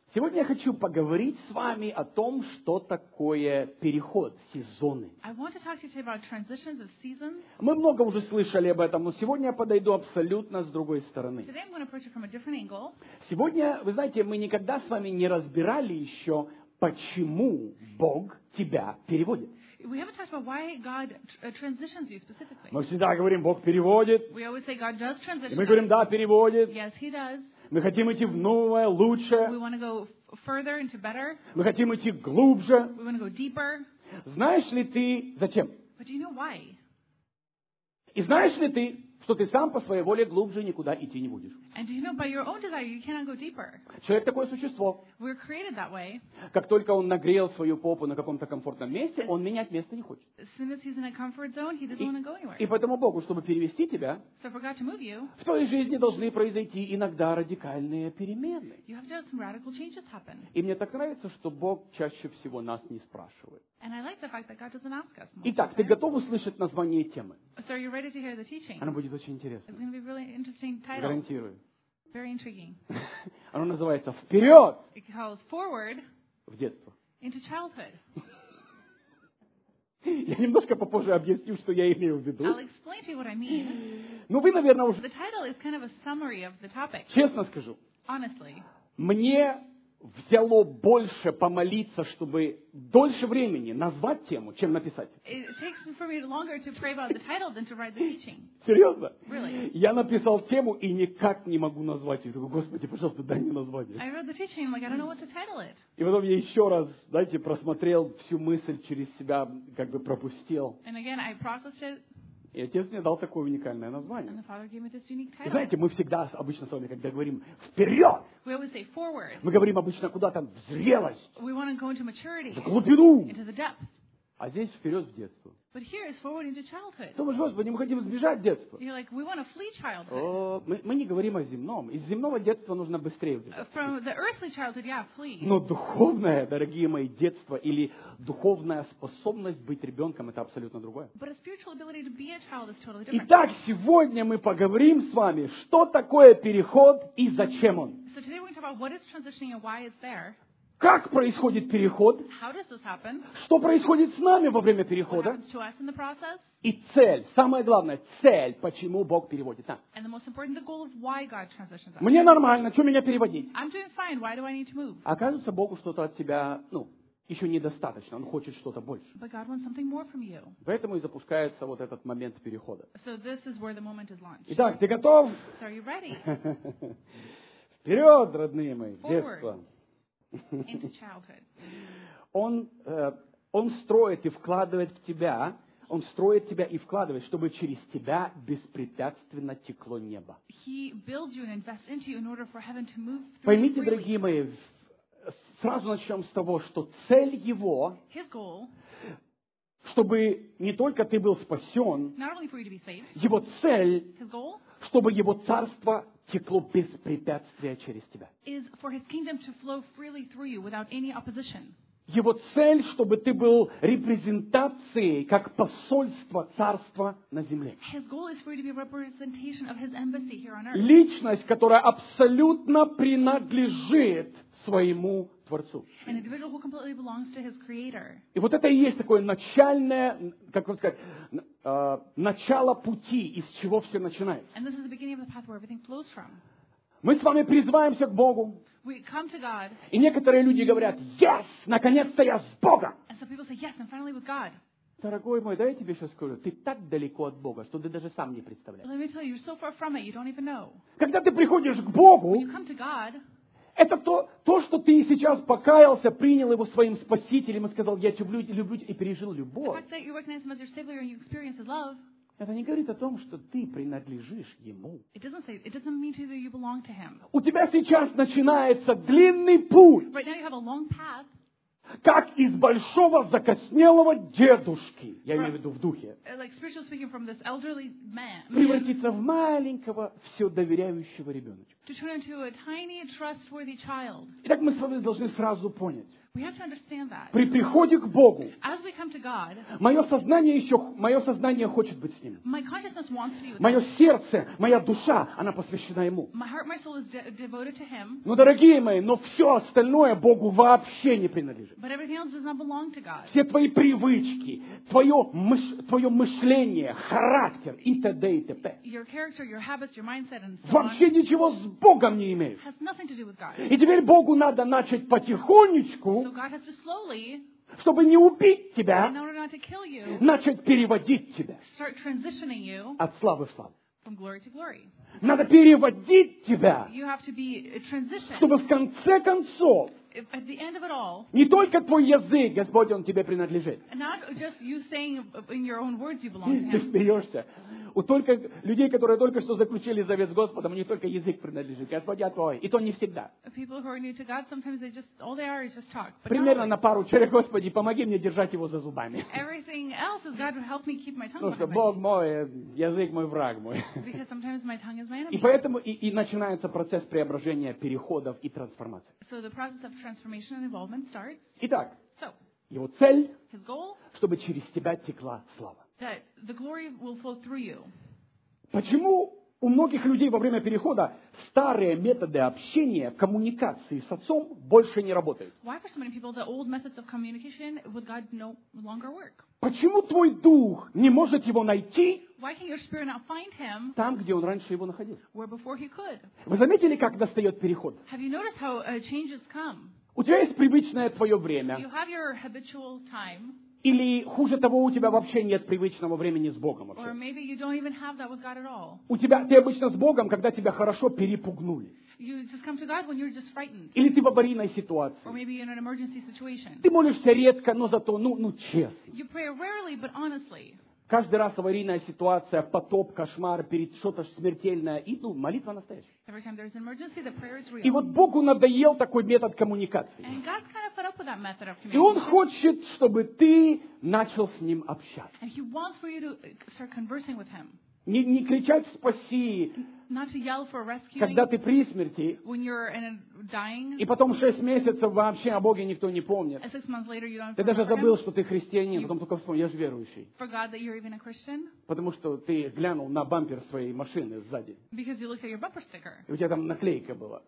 Сегодня я хочу поговорить с вами о том, что такое переход, сезоны. I want to talk to you today about transitions of seasons. Мы много уже слышали об этом, но сегодня я подойду абсолютно с другой стороны. Today I'm going to approach it from a different angle. Сегодня, вы знаете, мы никогда с вами не разбирали еще, почему Бог тебя переводит. We haven't talked about why God transitions you specifically. Мы всегда говорим, Бог переводит. We always say God does И transition мы us. говорим, да, переводит. Yes, He does. Мы хотим идти в новое, лучшее. We want to go further into better. Мы хотим идти глубже. We want to go deeper. Знаешь ли ты, зачем? But do you know why? И знаешь ли ты, что ты сам по своей воле глубже никуда идти не будешь? And do you know by your own desire you cannot go deeper? Человек такое существо. We're created that way. Как только он нагрел свою попу на каком-то комфортном месте, он менять место не хочет. As soon as he's in a comfort zone, he doesn't want to go anywhere. И поэтому Богу, чтобы перевести тебя, So for God to move you, в твоей жизни должны произойти иногда радикальные перемены. you have to have some radical changes happen. И мне так нравится, что Бог чаще всего нас не спрашивает. And I like the fact that God doesn't ask us most Итак, of ты the time. готов услышать название темы? So are you ready to hear the teaching? Оно будет очень интересно. It's going to be a really interesting title. Гарантирую. Very intriguing. Оно называется «Вперед It calls forward в детство». into childhood. Я немножко попозже объясню, что я имею в виду. I'll explain to you what I mean. Ну, вы, наверное, уже The title is kind of a summary of the topic. честно скажу. Honestly, Мне взяло больше помолиться, чтобы дольше времени назвать тему, чем написать. it takes for me longer to pray about the title than to write the teaching. Серьезно? Really? Я написал тему и никак не могу назвать ее. Такой, Господи, пожалуйста, дай мне название. I read the teaching, I'm like, I don't know what to title it. И потом я еще раз, знаете, просмотрел всю мысль через себя, как бы пропустил. And again, I processed it, И Отец мне дал такое уникальное and название. the Father gave me this unique И title. знаете, мы всегда обычно с вами, когда говорим «вперед», We always say forward. мы говорим обычно куда-то в зрелость, We want to go into maturity, в глубину. into the depth. А здесь вперед в детство. But here is forward into childhood. Думаешь, Господи, мы хотим избежать детства. You're like, we want to flee childhood. О, мы не говорим о земном. Из земного детства нужно быстрее убежать. From the earthly childhood, yeah, flee. Но духовное, дорогие мои, детство или духовная способность быть ребенком, это абсолютно другое. But a spiritual ability to be a child is totally different. Итак, сегодня мы поговорим с вами, что такое переход и зачем он. So today we're going to talk about what is transitioning and why it's there. Как происходит переход, How does this happen? что происходит с нами во время What перехода, happens to us in the process? и цель, самое главное, цель, почему Бог переводит нас. And the most important, the goal of why God transitions us. Мне нормально, что меня переводить? I'm doing fine. Why do I need to move? А оказывается, Богу что-то от тебя, еще недостаточно, Он хочет что-то больше. But God wants something more from you. Поэтому и запускается вот этот момент перехода. So this is where the moment is launched. Итак, ты готов? So are you ready? Вперед, родные мои, в Forward. детство. Into childhood. Он строит и вкладывает в тебя, Он строит тебя и вкладывает, чтобы через тебя беспрепятственно текло небо. He builds you and invests into you in order for heaven to move through you Поймите, freely. дорогие мои, сразу начнем с того, что цель Его, His goal, чтобы не только ты был спасен, not only for you to be saved, Его цель, His goal чтобы Его царство текло без препятствия через тебя. is for His kingdom to flow freely through you without any opposition. Его цель, чтобы ты был репрезентацией, как посольство царства на земле. His goal is for you to be a representation of His embassy here on earth. Личность, которая абсолютно принадлежит своему Творцу. An individual who completely belongs to His Creator. И вот это и есть такое начальное, как вам сказать, начало пути, из чего все начинается. And this is the beginning of the path where everything flows from. Мы с вами призываемся к Богу, We come to God, и некоторые люди говорят: «Yes, наконец-то я с Богом!» and some people say, yes, I'm finally with God. Дорогой мой, да я тебе сейчас скажу, ты так далеко от Бога, что ты даже сам не But представляешь. let me tell you, you're so far from it, you don't even know. Когда ты приходишь к Богу, When you come to God, это то, что ты сейчас покаялся, принял Его своим Спасителем и сказал: «Я люблю и пережил the любовь». fact that you recognize Him as your Savior and you experience His love, Это не говорит о том, что ты принадлежишь Ему. it doesn't mean to you that you belong to Him. У тебя сейчас начинается длинный путь, Right now you have a long path, как из большого закоснелого дедушки, я имею в виду в духе, like spiritually speaking, from this elderly man превратиться в маленького, все доверяющего ребеночка. to turn into a tiny, trustworthy child. Итак, мы с вами должны сразу понять. We have to understand that. При приходе к Богу As we come to God, мое сознание хочет быть с Ним. my consciousness wants to be with Мое Him. сердце, моя душа, она посвящена Ему. My heart, my soul is devoted to Him. Но, дорогие мои, но все остальное Богу вообще не принадлежит. But everything else does not belong to God. Все твои привычки, твое мышление, характер и т.д. и т.п. Your character, your habits, your mindset, and so вообще on ничего с Богом не имеют. has nothing to do with God. И теперь Богу надо начать потихонечку, So God has to slowly, чтобы не убить in тебя, order not to kill you, начать переводить тебя start transitioning you от славы в славу. from glory to glory. Надо переводить тебя, You have to be transitioned. чтобы в конце концов At the end of it all, не только твой язык, Господь, он тебе принадлежит. not just you saying in your own words you belong to Ты Him. смеешься. У только людей, которые только что заключили завет с Господом, у них только язык принадлежит. Господь, я твой. И то не всегда. People who are new to God, sometimes they just, all they are is just talk. But not Примерно always. на пару человек, Господи, помоги мне держать его за зубами. Everything else is God to help me keep my tongue Потому что behind Бог my мой, язык мой, враг мой. teeth. Because sometimes my tongue is my И enemy. поэтому и начинается процесс преображения, переходов и трансформации. So the process of transformation and involvement starts. Итак, So, его цель, His goal, чтобы через тебя текла слава. that the glory will flow through you. Почему у многих людей во время перехода старые методы общения, коммуникации с Отцом больше не работают? Why for so many people the old methods of communication with God no longer work? Почему твой дух не может его найти Why can your spirit not find Him там, где он раньше его находил? where before He could? Вы заметили, как настает переход? Have you noticed how changes come? У тебя есть привычное твое время, You have your habitual time, или хуже того, у тебя вообще нет привычного времени с Богом or вообще. maybe you don't even have that with God at all. Ты обычно с Богом, когда тебя хорошо перепугнули. You just come to God when you're just frightened, Или ты в аварийной or ситуации. maybe in an emergency situation. Ты молишься редко, но зато, честно. You pray rarely, but honestly. Каждый раз аварийная ситуация, потоп, кошмар, перед что-то смертельное. И, молитва настоящая. Every time there's an emergency, the prayer is И real. вот Богу надоел такой метод коммуникации. And God's kind of fed up with that method of И Он communication. хочет, чтобы ты начал с Ним общаться. And He wants for you to start conversing with Him. Не кричать «спаси», Not to yell for rescuing когда ты при смерти, when you're dying, и потом 6 месяцев вообще о Боге никто не помнит. and 6 months later you don't Ты даже remember забыл, Him. что ты христианин, потом только вспомнил, я же верующий. Forgot that you're even a Christian Потому что ты глянул на бампер своей машины сзади. because you looked at your bumper sticker, И у тебя там наклейка была.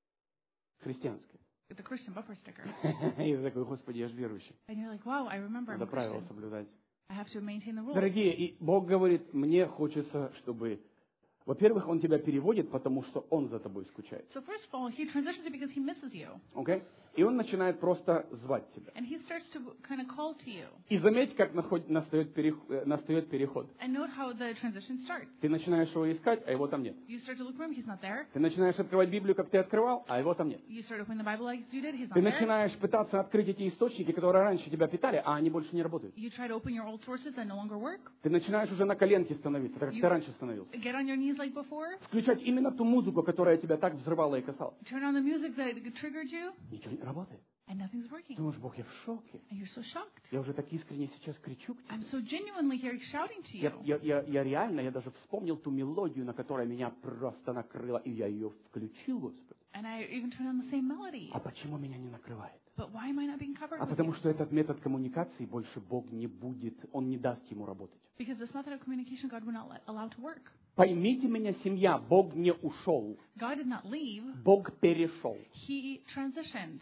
Христианская. the Christian bumper sticker. И ты такой, Господи, я же верующий. And you're like, wow, I remember I'm Надо a правила Christian. соблюдать. I have to maintain the rules. Дорогие, и Бог говорит, мне хочется, чтобы... Во-первых, Он тебя переводит, потому что Он за тобой скучает. So first of all, He transitions you because He misses you. Окей? И Он начинает просто звать тебя. And He starts to kind of call to you. И заметь, как настает переход. And note how the transition starts. Ты начинаешь его искать, а его там нет. You start to look for Him, He's not there. Ты начинаешь открывать Библию, как ты открывал, а его там нет. You start opening the Bible like you did, He's Ты not there. начинаешь пытаться открыть эти источники, которые раньше тебя питали, а они больше не работают. You try to open your old sources that no longer work. Ты начинаешь уже на коленке становиться, так как ты раньше становился. Get on your knees like before. Включать именно ту музыку, которая тебя так взрывала и касалась. Turn on the music that triggered you, Ничего не работает. and nothing's working. Думаешь, Бог, я в шоке. And you're so shocked. Я уже так искренне сейчас кричу к тебе. I'm so genuinely here shouting to you. Я реально, я даже вспомнил ту мелодию, на которой меня просто накрыла, и я ее включил, Господи. And I even turn on the same melody. А почему меня не накрывает? But why am I not being covered А with потому you? что этот метод коммуникации больше Бог не будет, Он не даст ему работать. Because this method of communication God will not allow to work. Поймите меня, семья, Бог не ушел, God did not leave. Бог перешел. He transitioned.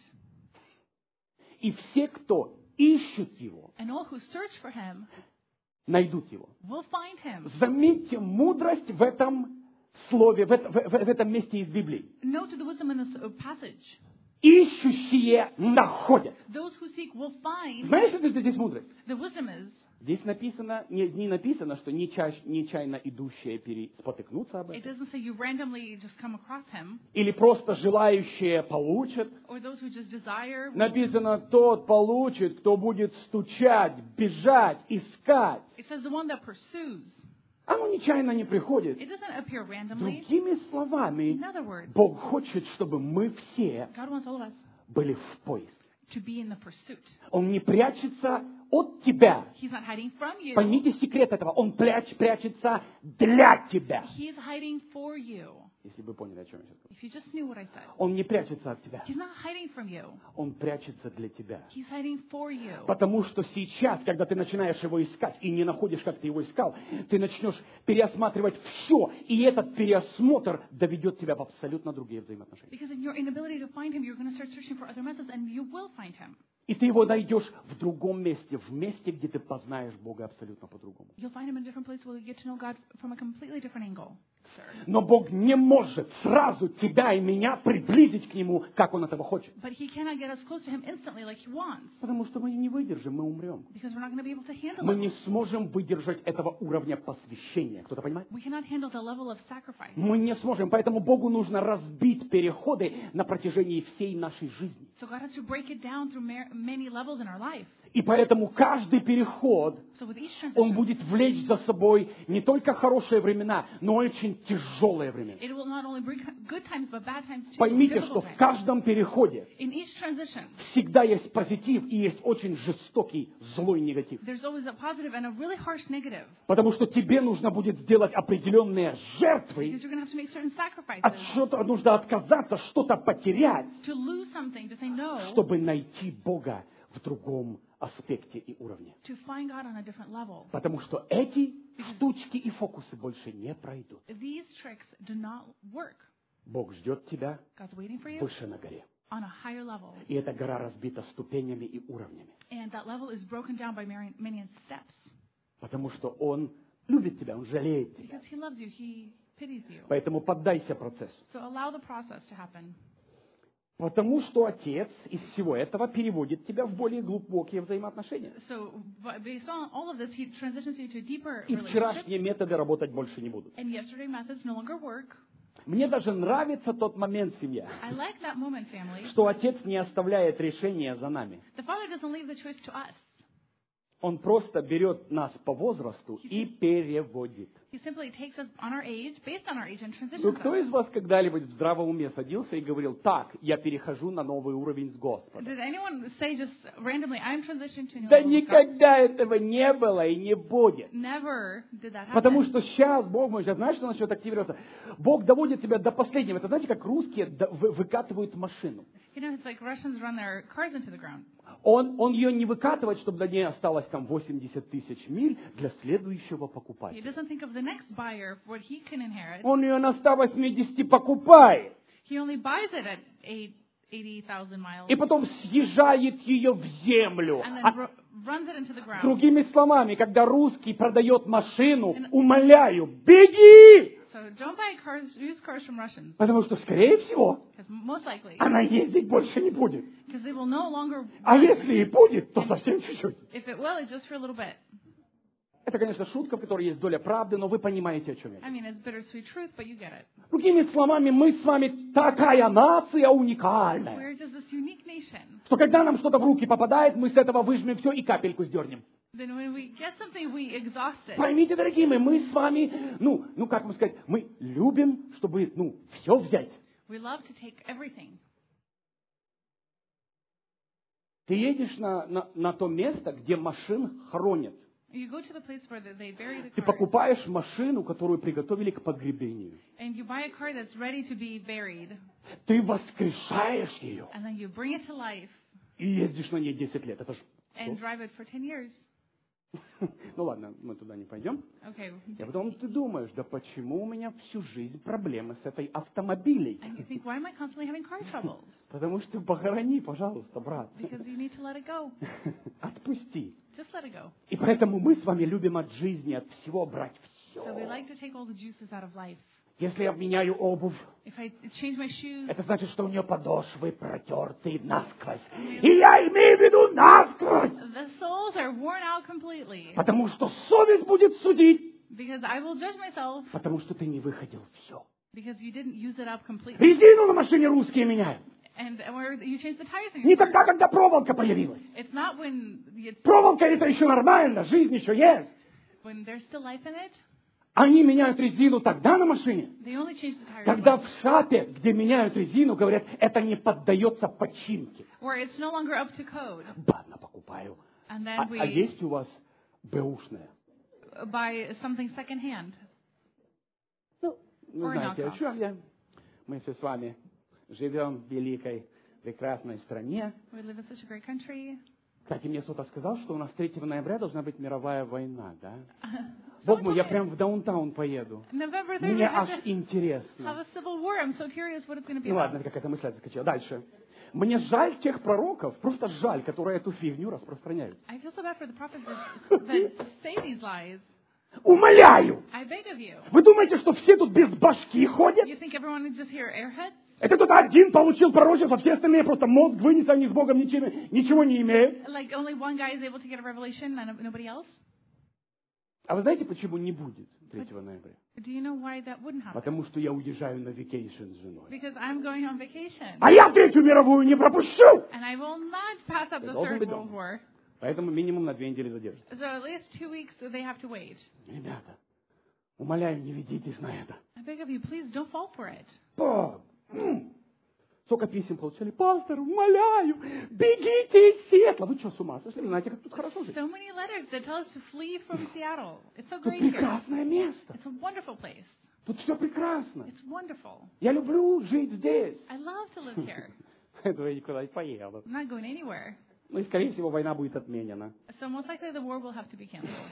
И все, кто ищут Его, And all who search for Him найдут Его. will find Him. Заметьте мудрость в этом слове, в этом месте из Библии. Note the wisdom in this passage. Ищущие находят. Those who seek will find. Знаешь, что здесь мудрость? The wisdom is, Здесь написано, не написано, что нечаянно идущие спотыкнутся об it этом. doesn't say you randomly just come across Him, Или просто желающие получат. or those who just desire. Написано, тот получит, кто будет стучать, бежать, искать. It says the one that pursues. Оно нечаянно не приходит. It doesn't appear randomly. Другими словами, In other words, Бог хочет, чтобы мы все God wants all of us были в поиске. to be in the pursuit. Он не прячется от тебя. He's not hiding from you. Поймите секрет этого. Он прячется для тебя. He's hiding for you. Если бы вы поняли, о чем я сейчас говорю. If you just knew what I said. Он не прячется от тебя. He's not hiding from you. Он прячется для тебя. He's hiding for you. Потому что сейчас, когда ты начинаешь его искать и не находишь, как ты его искал, ты начнешь переосматривать все, и этот переосмотр доведет тебя в абсолютно другие взаимоотношения. Because in your inability to find him, you're going to start searching for other methods, and you will find him. И ты его найдешь в другом месте, в месте, где ты познаешь Бога абсолютно по-другому. You'll find him in a different place where you get to know God from a completely different angle. Но Бог не может сразу тебя и меня приблизить к Нему, как Он этого хочет. But he cannot get us close to him instantly like he wants. Потому что мы не выдержим, мы умрем. Because we're not going to be able to handle Мы it. не сможем выдержать этого уровня посвящения. Кто-то понимает? We cannot handle the level of sacrifice. Мы не сможем, поэтому Богу нужно разбить переходы на протяжении всей нашей жизни. So God has to break it down through many levels in our life. И поэтому каждый переход, So with each он transition, будет влечь за собой не только хорошие времена, но очень тяжелые времена. it will not only bring good times, but bad times too. Поймите, что Difficult в times. каждом переходе In each transition, всегда есть позитив и есть очень жестокий, злой негатив. there's always a positive and a really harsh negative. Потому что тебе нужно будет сделать определенные жертвы, Because you're going to have to make certain sacrifices, от чего-то нужно отказаться, что-то потерять, to lose something, to say no, чтобы найти Бога в другом аспекте и уровне. to find God on a different level. Потому что эти штучки и фокусы больше не пройдут. These tricks do not work. Бог ждет тебя God's waiting for you выше на горе. on a higher level. И эта гора разбита ступенями и уровнями. And that level is broken down by many steps. Потому что Он любит тебя, Он жалеет тебя. Because he loves you, he pities you. Поэтому поддайся процессу. So allow the process to happen. Потому что Отец из всего этого переводит тебя в более глубокие взаимоотношения. So based on all of this, he transitions you to a deeper И relationship. вчерашние методы работать больше не будут. And yesterday methods no longer work. Мне даже нравится тот момент, семья, I like that moment, family. что Отец не оставляет решения за нами. The Father doesn't leave the choice to us. Он просто берет нас по возрасту и переводит. He simply takes us on our age, based on our age, and Ну, transitions кто us. из вас когда-нибудь в здравом уме садился и говорил: так, я перехожу на новый уровень с Господом? Did anyone say just randomly, I'm transitioning to a new Да level of God? никогда этого не было и не будет. Never did that happen. Потому что сейчас Бог мой, сейчас знаешь, что начнет активироваться? Бог доводит тебя до последнего. Это знаете, как русские выкатывают машину. You know, it's like Russians run their cars into the ground. Он ее не выкатывает, чтобы на ней осталось там 80 тысяч миль для следующего He покупателя. doesn't think of the next buyer, what he can inherit. Он ее на 180 покупает. He only buys it at 80,000 miles. И потом съезжает ее в землю. And then А runs it into the ground. другими словами, когда русский продает машину, умоляю, беги! So don't buy used cars from Russians. Потому что, скорее всего, Because most likely, она ездить больше не будет. because they will no longer, А если и будет, то совсем чуть-чуть. if it will, it's just for a little bit. Это, конечно, шутка, в которой есть доля правды, но вы понимаете, о чем я. I mean, it's bittersweet truth, but you get it. Другими словами, мы с вами такая нация уникальная, We're just this unique nation. что когда нам что-то в руки попадает, мы с этого выжмем все и капельку сдернем. Then when we get something, we exhaust it. Поймите, дорогие мои, мы с вами, как вам сказать, мы любим, чтобы, все взять. We love to take everything. Ты едешь на то место, где машин хоронят. You go to the place where they bury the Ты cars, покупаешь машину, которую приготовили к погребению. and you buy a car that's ready to be buried, Ты воскрешаешь ее and then you bring it to life и ездишь на ней 10 лет. Это ж... and drive it for 10 years. Ну ладно, мы туда не пойдем. Okay. И потом ты думаешь, да почему у меня всю жизнь проблемы с этой автомобилей? And you think, why am I constantly having car troubles? Потому что похорони, пожалуйста, брат. Because you need to let it go. Отпусти. Just let it go. И поэтому мы с вами любим от жизни, от всего брать So we все. like to take all the juices out of life. Если я меняю обувь, If I change my shoes, это значит, что у нее подошвы протерты насквозь. И я имею в виду насквозь. the soles are worn out completely. Потому что совесть будет судить. Because I will judge myself Потому что ты не выходил все. because you didn't use it up completely. Резину на машине русские меняют. And where you change the tires in Не your car. тогда, когда проволока появилась. It's not when Проволока это еще нормально, жизнь еще есть. there's still life in it. Они меняют резину тогда на машине, They only change the tires когда when- в шапе, где меняют резину, говорят, это не поддается починке. where it's no longer up to code. Ладно, покупаю. And then А we есть у вас бэушная? buy something secondhand. Ну, вы Or знаете, о knockoff. чем я. Мы все с вами живем в великой, прекрасной стране. We live in such a great country. Кстати, мне кто-то сказал, что у нас 3 ноября должна быть мировая война, да? Someone Бог мой, told я me прям в даунтаун поеду. November 3rd Мне we're аж going to have интересно. a civil war. I'm so curious what it's going to be Ну about. ладно, какая-то мысль заскочила. Дальше. Мне жаль тех пророков, просто жаль, которые эту фигню распространяют. I feel so bad for the prophets that say these lies. Умоляю! I beg of you. Вы думаете, что все тут без башки ходят? You think everyone is just here airheads? Это кто-то один получил пророчество, все остальные просто мозг вынесли, они с Богом ничего не имеют. Like only one guy is able to get a revelation and nobody else? А вы знаете, почему не будет 3 ноября? Do you know why that wouldn't happen? Потому что я уезжаю на vacation с женой. Because I'm going on vacation. А я 3-ю мировую не пропущу! And I will not pass up Ты the должен Third быть World дома. War. Поэтому минимум на 2 недели задержится. So at least 2 weeks they have to wait. Ребята, умоляю, не ведитесь на это. I beg of you, please don't fall for it. Бог! Сколько писем получали? Пастор, умоляю, бегите из Сиэтла. Вы что, с ума сошли? Вы знаете, как тут хорошо жить? So many letters that tell us to flee from Seattle. It's so Тут great here. прекрасное место. It's a wonderful place. Тут все прекрасно. It's wonderful. Я люблю жить здесь. I love to live here. Поэтому я никуда не поеду. I'm not going anywhere. Ну и, скорее всего, война будет отменена. So most likely the war will have to be canceled.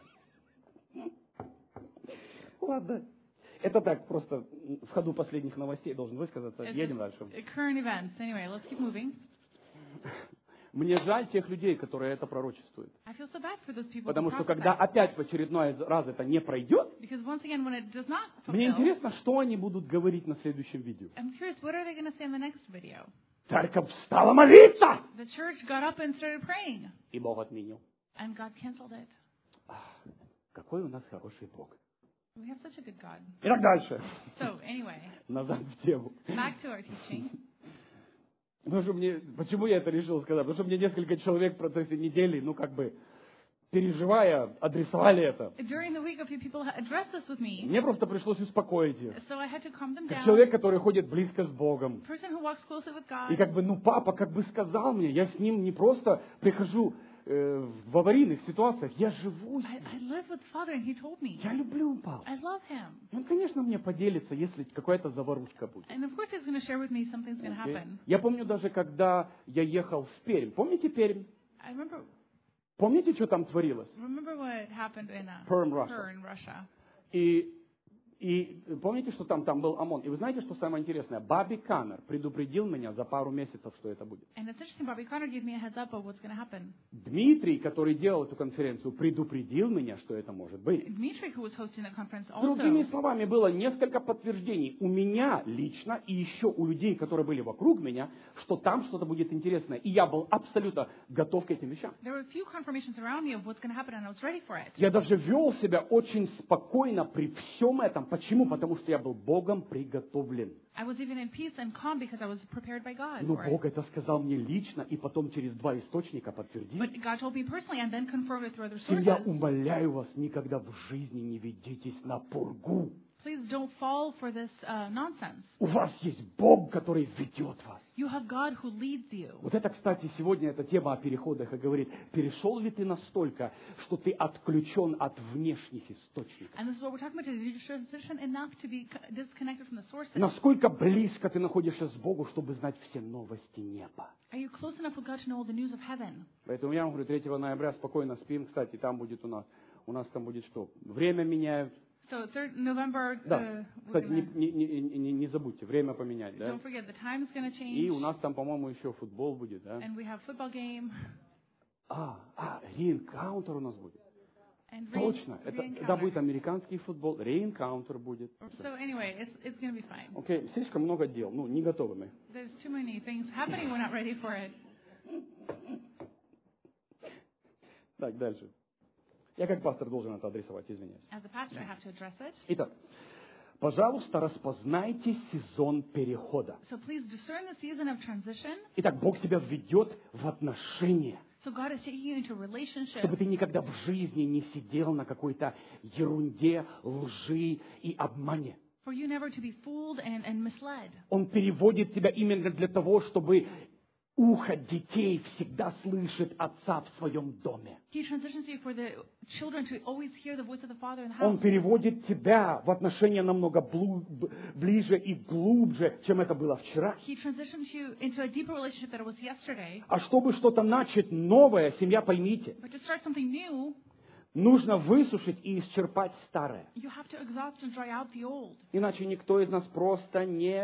Ладно. Это так, просто в ходу последних новостей должен высказаться. It's Едем just дальше. current events. Anyway, let's keep moving. Мне жаль тех людей, которые это пророчествуют. I feel so bad for those people Потому who что prophesy. когда опять в очередной раз это не пройдет, Because once again, when it does not мне fulfill, интересно, что они будут говорить на следующем видео. I'm curious, what are they going to say in the next video? Церковь стала молиться! The church got up and started praying, И Бог отменил. and God canceled it. Какой у нас хороший Бог. We have such a good God. Итак, дальше. So, anyway, Назад в тему. back to our teaching. Почему я это решил сказать? Потому что мне несколько человек в процессе недели, переживая, адресовали это. During the week, a few people addressed this with me, Мне просто пришлось успокоить их. so I had to calm them Как down. человек, который ходит близко с Богом. Person who walks closely with И God. папа сказал мне, я с ним не просто прихожу в аварийных ситуациях, я живу с ним. I live with Father, and He told me. Я люблю папу. I love Him. И он, конечно, мне поделится, если какая-то заварушка будет. And of course, He's going to share with me something's going to Окей? happen. Я помню даже, когда я ехал в Пермь. Помните Пермь? I remember Помните, что там творилось? what happened in Perm, Russia. Perm, Russia. И помните, что там был ОМОН? И вы знаете, что самое интересное? Бобби Каннер предупредил меня за пару месяцев, что это будет. And it's interesting, Bobby Connor gave me a heads up of what's going to happen. Дмитрий, который делал эту конференцию, предупредил меня, что это может быть. Dmitry, who was hosting the conference, Другими also. словами, было несколько подтверждений у меня лично и еще у людей, которые были вокруг меня, что там что-то будет интересное. И я был абсолютно готов к этим вещам. There were a few confirmations around me of what's going to happen, and I was ready for it. Я даже вел себя очень спокойно при всем этом. Почему? Потому что я был Богом приготовлен. I was even in peace and calm because I was prepared by God Но for it. Бог это сказал мне лично и потом через 2 источника подтвердил. But God told me personally and then confirmed it through other Я sources. умоляю вас, никогда в жизни не ведитесь на пургу. Please don't fall for this nonsense. У вас есть Бог, который ведет вас. You have God who leads you. Вот это, кстати, сегодня эта тема о переходах и говорит, перешел ли ты настолько, что ты отключен от внешних источников? And this is what we're talking about today. Did you transition enough to be disconnected from the sources? Насколько близко ты находишься с Богом, чтобы знать все новости неба? Are you close enough with God to know all the news of heaven? Поэтому я вам говорю, 3 ноября спокойно спим. Кстати, там будет у нас там будет что? Время меняют. So 3rd November, Да. we're Кстати, gonna, не забудьте, время поменять, да? don't forget the time's going to И у change. нас там, по-моему, еще футбол будет, да? And we have football game. Реинкаунтер у нас будет. And Точно. Да, будет американский футбол, реинкаунтер будет. So anyway, it's going to be fine. Окей, слишком много дел, не готовы мы. There's too many things happening. We're not ready for it. Так, дальше. Я как пастор должен это адресовать, извиняюсь. As a pastor, I have to address it. Итак, пожалуйста, распознайте сезон перехода. So please discern the season of transition. Итак, Бог тебя введет в отношения, So God is taking you into relationship. чтобы ты никогда в жизни не сидел на какой-то ерунде, лжи и обмане. For you never to be fooled and misled. Он переводит тебя именно для того, чтобы ухо детей всегда слышит отца в своем доме. He transitions you for the children to always hear the voice of the Father in the Он house. переводит тебя в отношения намного ближе и глубже, чем это было вчера. He transitions you into a deeper relationship than it was yesterday. А чтобы что-то начать новое, семья, поймите, But to start something new, нужно высушить и исчерпать старое. you have to exhaust and dry out the old. Иначе никто из нас просто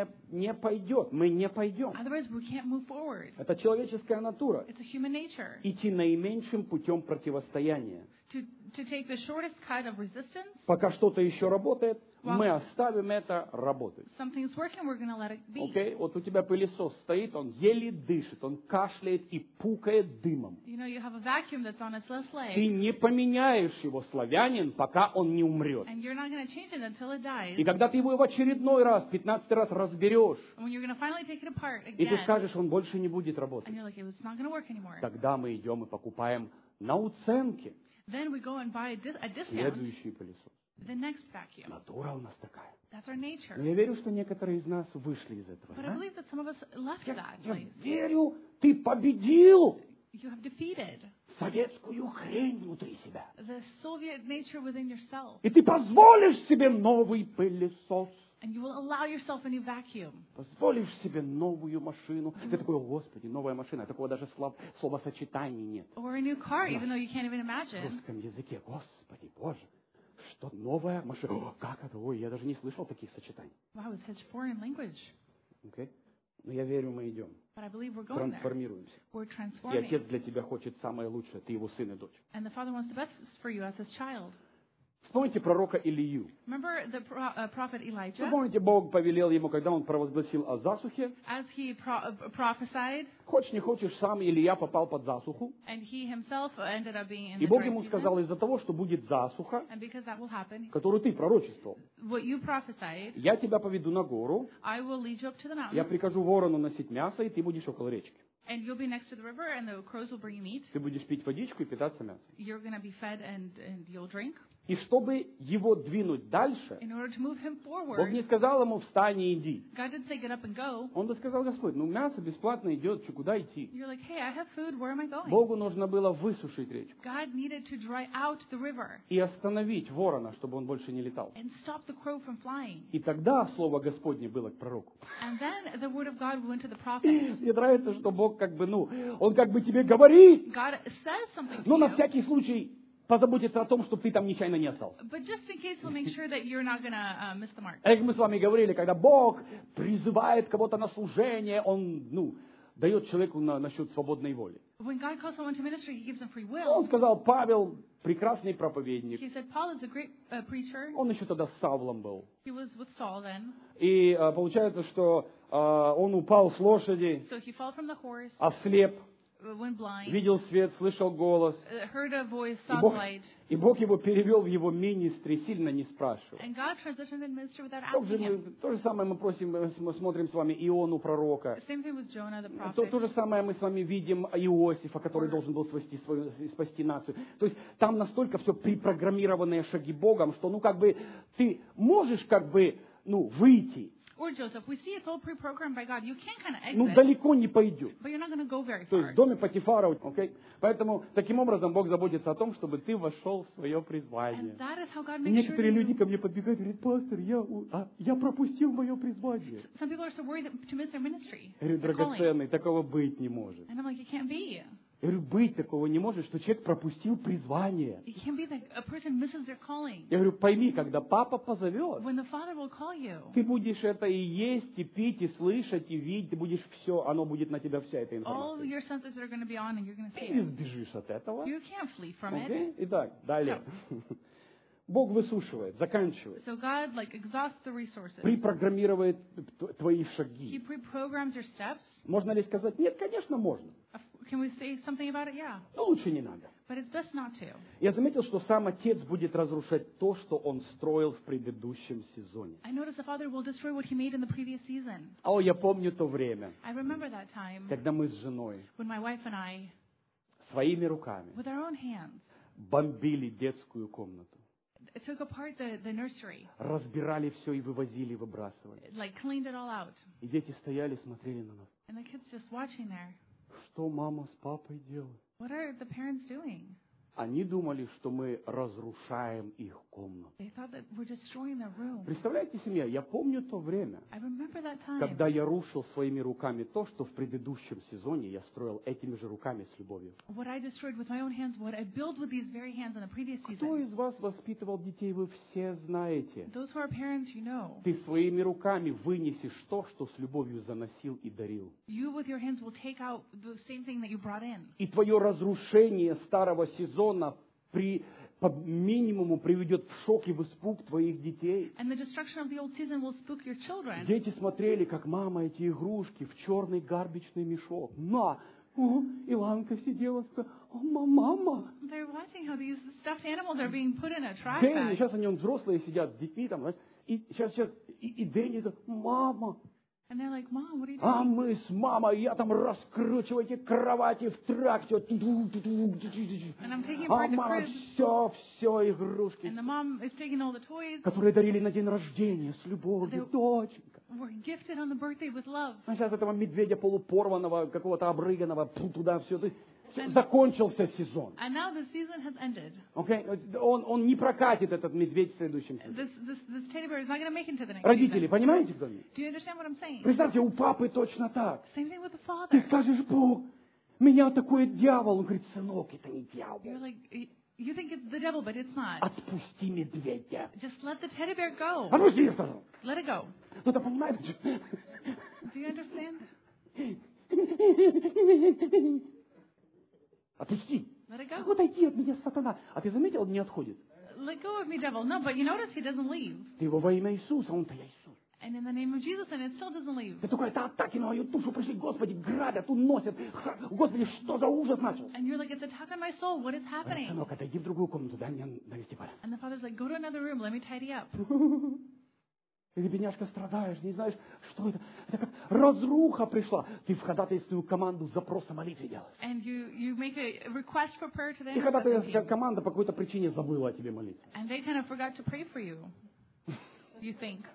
не пойдет. Мы не пойдем. Otherwise, we can't move forward. Это человеческая натура. It's a human nature Идти наименьшим путем противостояния. to take the shortest cut of resistance. Пока что-то еще работает, мы оставим это работать. Something's working, we're going to let it be. Окей? Вот у тебя пылесос стоит, он еле дышит, он кашляет и пукает дымом. You know, you have a vacuum that's on its last Ты leg, не поменяешь его, славянин, пока он не умрет. and you're not going to change it until it dies. И когда ты его в очередной раз, 15-й раз разберешь, And when you're going to finally take it apart и ты again, скажешь, он больше не будет and работать, you're like, it's not going to work anymore. тогда мы идем и покупаем на уценке Then we go and buy a discount, следующий пылесос. the next vacuum. Натура у нас такая. That's our nature. Но я верю, что некоторые из нас вышли из этого. But I Да? believe that some of us left that Я place. верю, ты победил You have defeated советскую хрень внутри себя. the Soviet nature within yourself, И ты позволишь себе новый пылесос. and you will allow yourself a new vacuum. Позволишь себе новую машину. Ты такой, о, Господи, новая машина. Такого даже словосочетания нет. Or a new car, even though you can't even В imagine. русском языке, Господи, Боже, что новая машина. О, как это? Ой, я даже не слышал таких сочетаний. Wow, it's such foreign language. Окей? Но я верю, мы идем. But I believe we're going there. Трансформируемся. We're И transforming. Отец для тебя хочет самое лучшее. Ты его сын и дочь. And the Father wants the best for you as his child. Вспомните пророка Илию. Remember the prophet Вы Elijah? помните, Бог повелел ему, когда он провозгласил о засухе. As he prophesied, Хочешь, не хочешь, сам Илия попал под засуху. and he himself ended up being in И the Бог dry ему season. сказал, из-за того, что будет засуха, And because that will happen, которую ты пророчествовал, what you prophesied, я тебя поведу на гору, I will lead you up to the я mountain, прикажу ворону носить мясо, и ты будешь около речки. and you'll be next to the river, and the crows will bring you meat. Ты будешь пить водичку и питаться мясом. You're going to be fed, and you'll drink. И чтобы его двинуть дальше, In order to move him Бог не forward, сказал ему «встань и иди». God didn't say get up and go. Он бы сказал, Господь, ну мясо бесплатно идет, что куда идти? You're like, hey, I have food. Where am I going? Богу нужно было высушить речку God needed to dry out the river и остановить ворона, чтобы он больше не летал. and stop the crow from flying. И тогда слово Господне было к пророку. And then the word of God went to the prophet. Мне нравится, что Бог Он как бы тебе говорит, God says something to но на you, всякий случай позаботиться о том, чтобы ты там нечаянно не остался. but just in case, we'll make sure that you're not going to miss the mark. Как мы с вами говорили, когда Бог призывает кого-то на служение, Он, дает человеку насчет свободной воли. When God calls someone to ministry, He gives them free will. Он сказал, Павел, прекрасный проповедник. He said, Paul is a great preacher. Он еще тогда с Савлом был. He was with Saul then. И получается, что он упал с лошади, So he fell from the horse, ослеп, went blind, видел свет, слышал голос. heard a voice, И saw the Бог, light. и Бог его перевел в его министри, сильно не спрашивал. And God transitioned in ministry without Также asking him. то же самое мы мы смотрим с вами Иону, пророка. Same thing with Jonah the То prophet. же самое мы с вами видим Иосифа, который должен был спасти нацию. То есть там настолько все препрограммированные шаги Богом, что ты можешь выйти, Or Joseph, we see it's all pre-programmed by God. You can kind of exit, далеко не пойдет. but you're not going to go very То far. есть в доме Патифара, окей? Поэтому таким образом Бог заботится о том, чтобы ты вошел в свое призвание. And that is how God И makes sure некоторые that люди you... ко мне подбегают и говорят, пастор, я пропустил мое призвание. Some people are so worried to miss their ministry, Я говорю, their calling. драгоценный, такого быть не может. And I'm like, it can't be. Я говорю, быть такого не может, что человек пропустил призвание. It can't be that a person misses their calling. Я говорю, пойми, когда папа позовет, When the Father will call you, ты будешь это и есть, и пить, и слышать, и видеть, ты будешь все, оно будет на тебя вся эта all информация. your senses are going to be on and you're going to see Ты не it. сбежишь от этого. You can't flee from it. Окей? Итак, далее. Бог высушивает, заканчивает, So God exhausts the resources. препрограммирует твои He шаги. pre-programs your steps. Можно ли сказать? Нет, конечно, можно. Can we say something about it? Yeah. Но лучше не надо. But it's best not to. Я заметил, что сам Отец будет разрушать то, что Он строил в предыдущем сезоне. I noticed the Father will destroy what He made in the previous season. Я помню то время, I remember that time когда мы с женой when my wife and I, своими руками with our own hands, бомбили детскую комнату. took apart the nursery, Разбирали все и вывозили, выбрасывали. cleaned it all out. И дети стояли, смотрели на нас. And the kids just watching there. что мама с папой делают? What are the parents doing? Они думали, что мы разрушаем их комнату. They thought that we're destroying their room. Представляете, семья, я помню то время, I remember that time когда я рушил своими руками то, что в предыдущем сезоне я строил этими же руками с любовью. what I destroyed with my own hands, what I built with these very hands in the previous Кто season. из вас воспитывал детей, вы все знаете. Those who are parents, you know. Ты своими руками вынесешь то, что с любовью заносил и дарил. You with your hands will take out the same thing that you brought in. И твое разрушение старого сезона по минимуму приведет в шок и в испуг твоих детей. And the destruction of the old season will spook your children. Дети смотрели, как мама эти игрушки в черный гарбичный мешок. На! О, Иванка сидела, сказала, о, мама. They're watching how these stuffed animals are being put in a trash Дэнни, bag. сейчас они взрослые сидят с детьми там, знаешь, и сейчас, и Дэнни говорит, мама. And they're like, Mom, what are you doing? А мы с мамой, я там раскручиваю эти кровати в тракте. And I'm taking А apart the мама crib. все игрушки, And the mom is taking all the toys. которые дарили на день рождения с любовью, доченька. Were gifted on the birthday with love. А сейчас этого медведя полупорванного, какого-то обрыганного, туда все. Закончился сезон. And now the season has ended. Okay? Он не прокатит, этот медведь, в следующем сезоне. This teddy bear is not going to make it to the next Родители, season. понимаете, кто они? Do you understand what I'm saying? Представьте, у папы точно так. Same thing with the Ты father. скажешь, Бог, меня атакует дьявол. Он говорит, сынок, это не дьявол. You're like, you think it's the devil, but it's not. Отпусти медведя. Just let the teddy bear go. Отпусти, я сказал. Let it go. Кто-то понимает? Do you understand? Отпусти. Let it go. Вот отойди от меня, сатана. А ты заметил, он не отходит? Let go of me, devil. No, but you notice he doesn't leave. Ты его во имя Иисуса, он-то я Иисус. And in the name of Jesus, and it still doesn't leave. Ты такой, это атаки на мою душу пришли, Господи, грабят, уносят. Господи, что за ужас начался? And you're like, it's attack on my soul. What is happening? Сынок, отойди в другую комнату, дай мне навести порядок. And the father's like, go to another room. Let me tidy up. И ты, бедняжка, страдаешь, не знаешь, что это. Это как разруха пришла. Ты в ходатайственную команду запроса молитвы делаешь. And you make a request for prayer to the И intercession ходатайственная team. команда по какой-то причине забыла о тебе молиться. And they kind of forgot to pray for you. You think.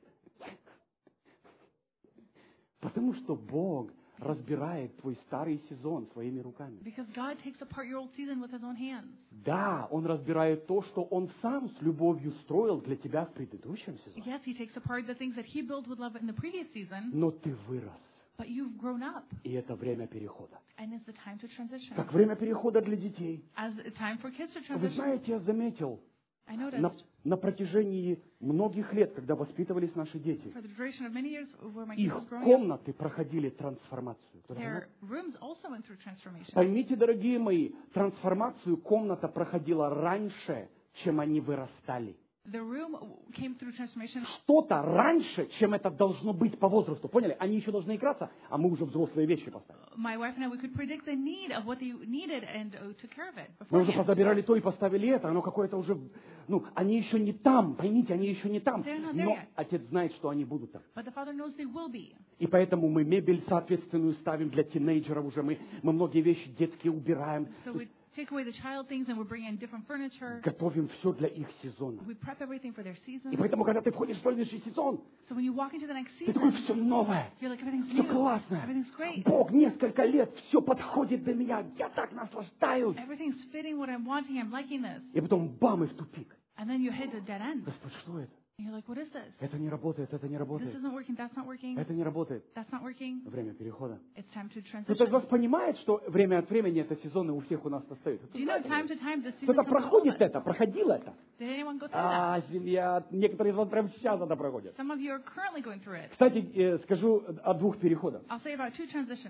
Потому что Бог разбирает твой старый сезон своими руками. Because God takes apart your old season with his own hands. Да, Он разбирает то, что Он сам с любовью строил для тебя в предыдущем сезоне. Yes, he takes apart the things that he built with love in the previous season, Но ты вырос, but you've grown up. и это время перехода. And it's the time to transition. Как время перехода для детей. As a time for kids to Вы transition. знаете, я заметил, I noticed на протяжении многих лет, когда воспитывались наши дети, for the duration of many years where my kids их was growing up, комнаты проходили трансформацию. Кто-то their знает? rooms also went through transformation. Поймите, дорогие мои, трансформацию комната проходила раньше, чем они вырастали. The room came through transformation Что-то раньше, чем это должно быть по возрасту. Поняли? Они еще должны играться, а мы уже взрослые вещи поставили. my wife and I, we could predict the need of what they needed and took care of it Мы уже beforehand. позабирали то и поставили это, оно какое-то уже... они еще не там, поймите, они еще не там. They're not there Но yet. Отец знает, что они будут там. But the Father knows they will be. И поэтому мы мебель соответственную ставим для тинейджеров уже. Мы многие вещи детские убираем. So we take away the child things and we bring in different furniture. Готовим все для их сезона. We prep everything for their И season. поэтому, когда ты входишь в следующий сезон, So when you walk into the next ты такой, season, все новое, you're like, everything's все new. классно. Everything's great. Бог несколько лет, все подходит для меня, я так наслаждаюсь. Everything's fitting what I'm wanting. I'm liking this. И потом бам, и в тупик. And then you hit a dead end. Господь, что это? And you're like, what is this? Это не работает, это не This работает. isn't working. That's not working. Это не работает. That's not working. Время перехода. It's time to Кто-то из transition. вас понимает, что время от времени это сезоны у всех у нас остаются? Do you know time to time the season Кто-то comes to all of проходит us? это, проходил это. Did anyone go through that? Семья, некоторые из вас прямо сейчас это проходят. Some of you are currently going through it. Кстати, скажу о двух переходах. I'll say about two transitions.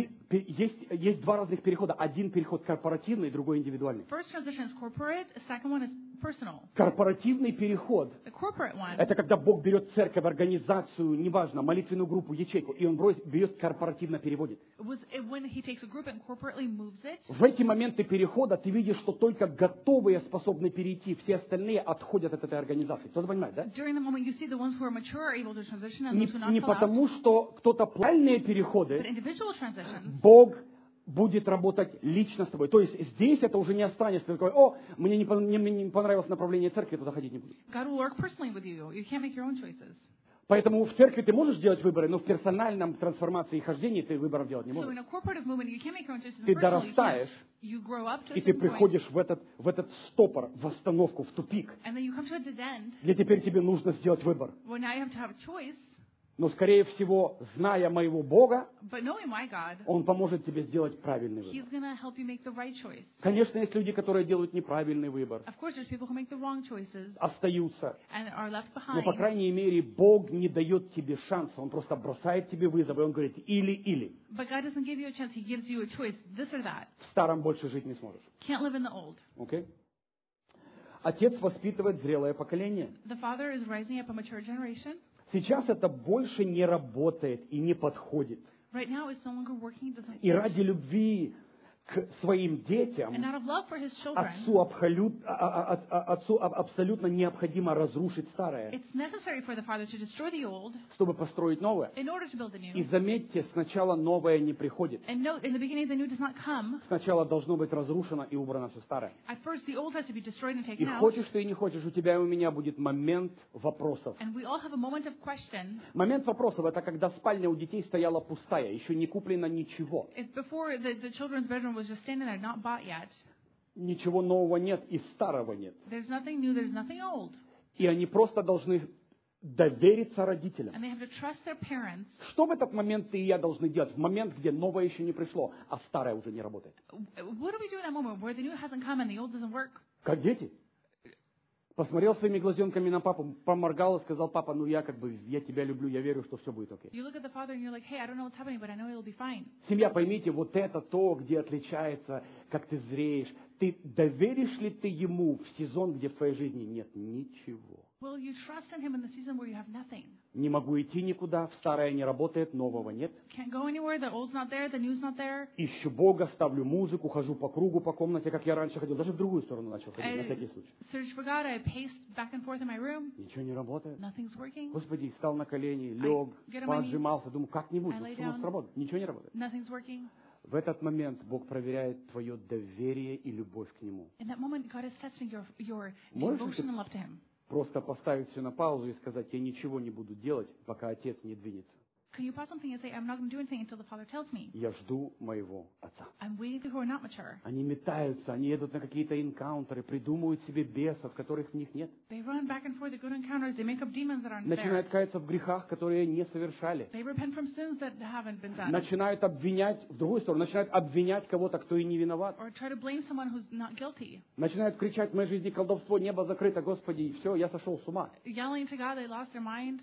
Есть два разных перехода. Один переход корпоративный, другой индивидуальный. First transition is corporate. The second one is personal. Корпоративный переход The corporate one – это когда Бог берет церковь, организацию, неважно, молитвенную группу, ячейку, и Он берет корпоративно переводит. was when he takes a group and corporately moves it. В эти моменты перехода ты видишь, что только готовые способны перейти, все остальные отходят от этой организации. Кто-то понимает, да? During the moment, you see the ones who are mature are able to transition and those who Не not fall out. потому, что кто-то правильные But переходы, individual transitions, Бог будет работать лично с тобой. То есть здесь это уже не останется. Ты такой, мне не понравилось направление церкви, я туда ходить не буду. God will work personally with you. You can't make your own choices. Поэтому в церкви ты можешь делать выборы, но в персональном трансформации и хождении ты выборов делать не So можешь. in a corporative movement, you can't make your own choices. Ты Personally, you can't. дорастаешь, You grow up to a и ты certain point, приходишь в этот стопор, в остановку, в тупик, and then you come to a dead end, где теперь тебе нужно сделать выбор. where now you have to have a choice. Но, скорее всего, зная моего Бога, But knowing my God, Он поможет тебе сделать правильный He's выбор. going to help you make the right choice. Конечно, есть люди, которые делают неправильный выбор, Of course, there's people who make the wrong choices остаются. and are left Но, по behind. крайней мере, Бог не дает тебе шанса. Он просто бросает тебе вызов, и Он говорит, или. But God doesn't give you a chance. He gives you a choice, this or that. В старом больше жить не сможешь. Can't live in the old. Окей? Отец воспитывает зрелое поколение. The Father is raising up a mature generation. Сейчас это больше не работает и не подходит. Right now, it's no longer working. It doesn't И fit. ради любви к своим детям And out of love for His children, отцу абсолютно необходимо разрушить старое, it's necessary for the Father to destroy the old чтобы построить новое. in order to build the И new. заметьте, сначала новое не приходит. And note, in the beginning, the new does not come. Сначала должно быть разрушено и убрано все старое. At first, the old has to be destroyed and И taken out. хочешь ты и не хочешь, у тебя и у меня будет момент вопросов. And we all have a moment of question. Момент вопросов – это когда спальня у детей стояла пустая, еще не куплено ничего. It's before the children's bedroom was just standing there, not bought yet. Ничего нового нет и старого нет. There's nothing new, there's nothing old. И они просто должны довериться родителям. And they have to trust their parents. Что в этот момент ты и я должны делать? В момент, где новое еще не пришло, а старое уже не работает. What do we do in that moment where the new hasn't come and the old doesn't work? Как дети. Посмотрел своими глазенками на папу, поморгал и сказал, папа, я тебя люблю, я верю, что все будет окей. You look at the Father and you're like, hey, I don't know what's happening, but I know it'll be fine. Семья, поймите, вот это то, где отличается, как ты зреешь. Ты доверишь ли ты ему в сезон, где в твоей жизни нет ничего? Will you trust in Him in the season where you have nothing? Не могу идти никуда, старое не работает, нового нет. Can't go anywhere, the old's not there, the new's not there. Ищу Бога, ставлю музыку, хожу по кругу, по комнате, как я раньше ходил. Даже в другую сторону начал ходить, на всякий случай. Search for God, I paced back and forth in my room. Ничего не работает. Nothing's working. Господи, встал на колени, лег, get on my knees. поджимался, думаю, как-нибудь, I lay что у нас down. сработает. Ничего не работает. Nothing's working. В этот момент Бог проверяет твое доверие и любовь к Нему. In that moment, God is testing your Можешь devotion ты and love to Him. просто поставить все на паузу и сказать, я ничего не буду делать, пока Отец не двинется. Can you pause something and say, I'm not going to do anything until the Father tells me? Я жду моего Отца. I'm waiting for people who are not mature. Они метаются, они едут на какие-то энкаунтеры, придумывают себе бесов, которых в них нет. They run back and forth, they go to encounters, they make up demons that aren't there. Начинают каяться в грехах, которые не совершали. They repent from sins that haven't been done. Начинают обвинять, в другую сторону, начинают обвинять кого-то, кто и не виноват. Or try to blame someone who's not guilty. Начинают кричать, в моей жизни колдовство, небо закрыто, Господи, и все, я сошел с ума. Yelling to God, they lost their mind.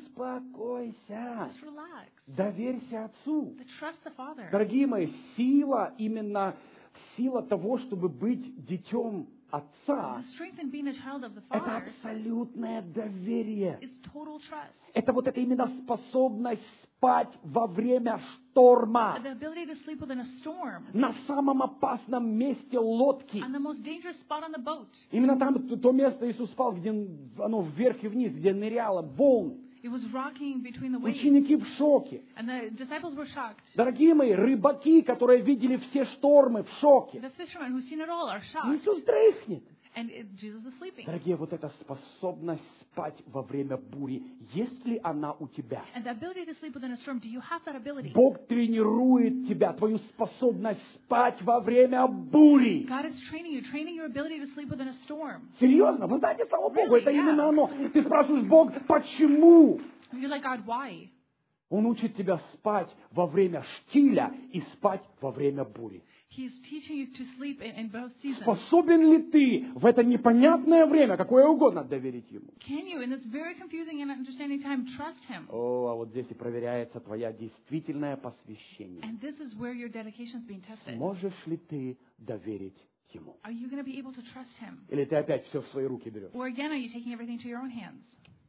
Успокойся. Just relax. Доверься Отцу. They trust the Father. Дорогие мои, сила, именно сила того, чтобы быть детем Отца, The strength in being a child of the это Father абсолютное доверие. is total trust. Это вот эта именно способность спать во время шторма. The ability to sleep within a storm. На самом опасном месте лодки. On the most dangerous spot on the boat. Именно там то место Иисус спал, где оно вверх и вниз, где ныряло, волны. It was rocking between the waves. Ученики в шоке. And the disciples were shocked. Дорогие мои, рыбаки, которые видели все штормы, в шоке. The fishermen who've seen it all are shocked. Иисус дрыхнет. And Jesus is sleeping. Дорогие, вот эта способность спать во время бури, есть ли она у тебя? And the ability to sleep within a storm, do you have that ability? Бог тренирует тебя, твою способность спать во время бури. God is training your ability to sleep within a storm. Серьезно? Вы знаете, слава Богу, Really? это Yeah. именно оно. Ты спрашиваешь, Бог, почему? You're like, God, why? Он учит тебя спать во время штиля и спать во время бури. He's teaching you to sleep in both seasons. Способен ли ты в это непонятное время, какое угодно, доверить Ему? Can you, in this very confusing and understanding time, trust Him? О, а вот здесь и проверяется твоя действительное посвящение. And this is where your dedication is being tested. Сможешь ли ты доверить Ему? Are you going to be able to trust Him? Или ты опять все в свои руки берешь? Or again, are you taking everything to your own hands?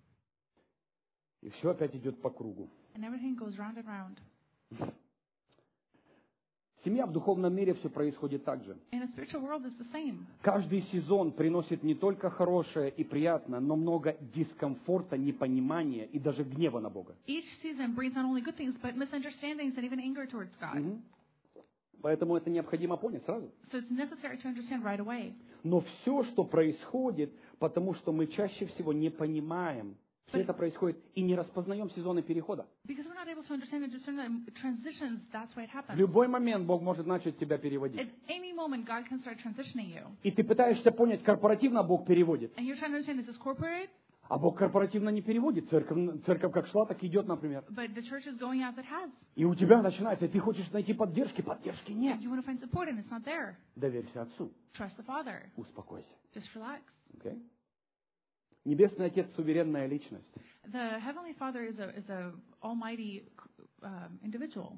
И все опять идет по кругу. And everything goes round and round. Семья в духовном мире все происходит так же. In a spiritual world, it's the same. Каждый сезон приносит не только хорошее и приятное, но много дискомфорта, непонимания и даже гнева на Бога. Each season brings not only good things, but misunderstandings and even anger towards God. Поэтому это необходимо понять сразу. So it's necessary to understand right away. Но все, что происходит, потому что мы чаще всего не понимаем Все это происходит и не распознаем сезоны перехода. Because we're not able to understand and discern the transitions, that's why it В happens. любой момент Бог может начать тебя At переводить. any moment, God can start transitioning you. И ты пытаешься понять, корпоративно Бог переводит. And you're trying to understand, is this corporate? А Бог корпоративно не переводит. Церковь как шла, так идет, например. But the church is going as it has. И у тебя начинается, и ты хочешь найти поддержки нет. You want to find support, and it's not there. Доверься Отцу. Trust the Father. Успокойся. Just relax. Okay? Небесный Отец – суверенная личность. The Heavenly Father is a almighty individual.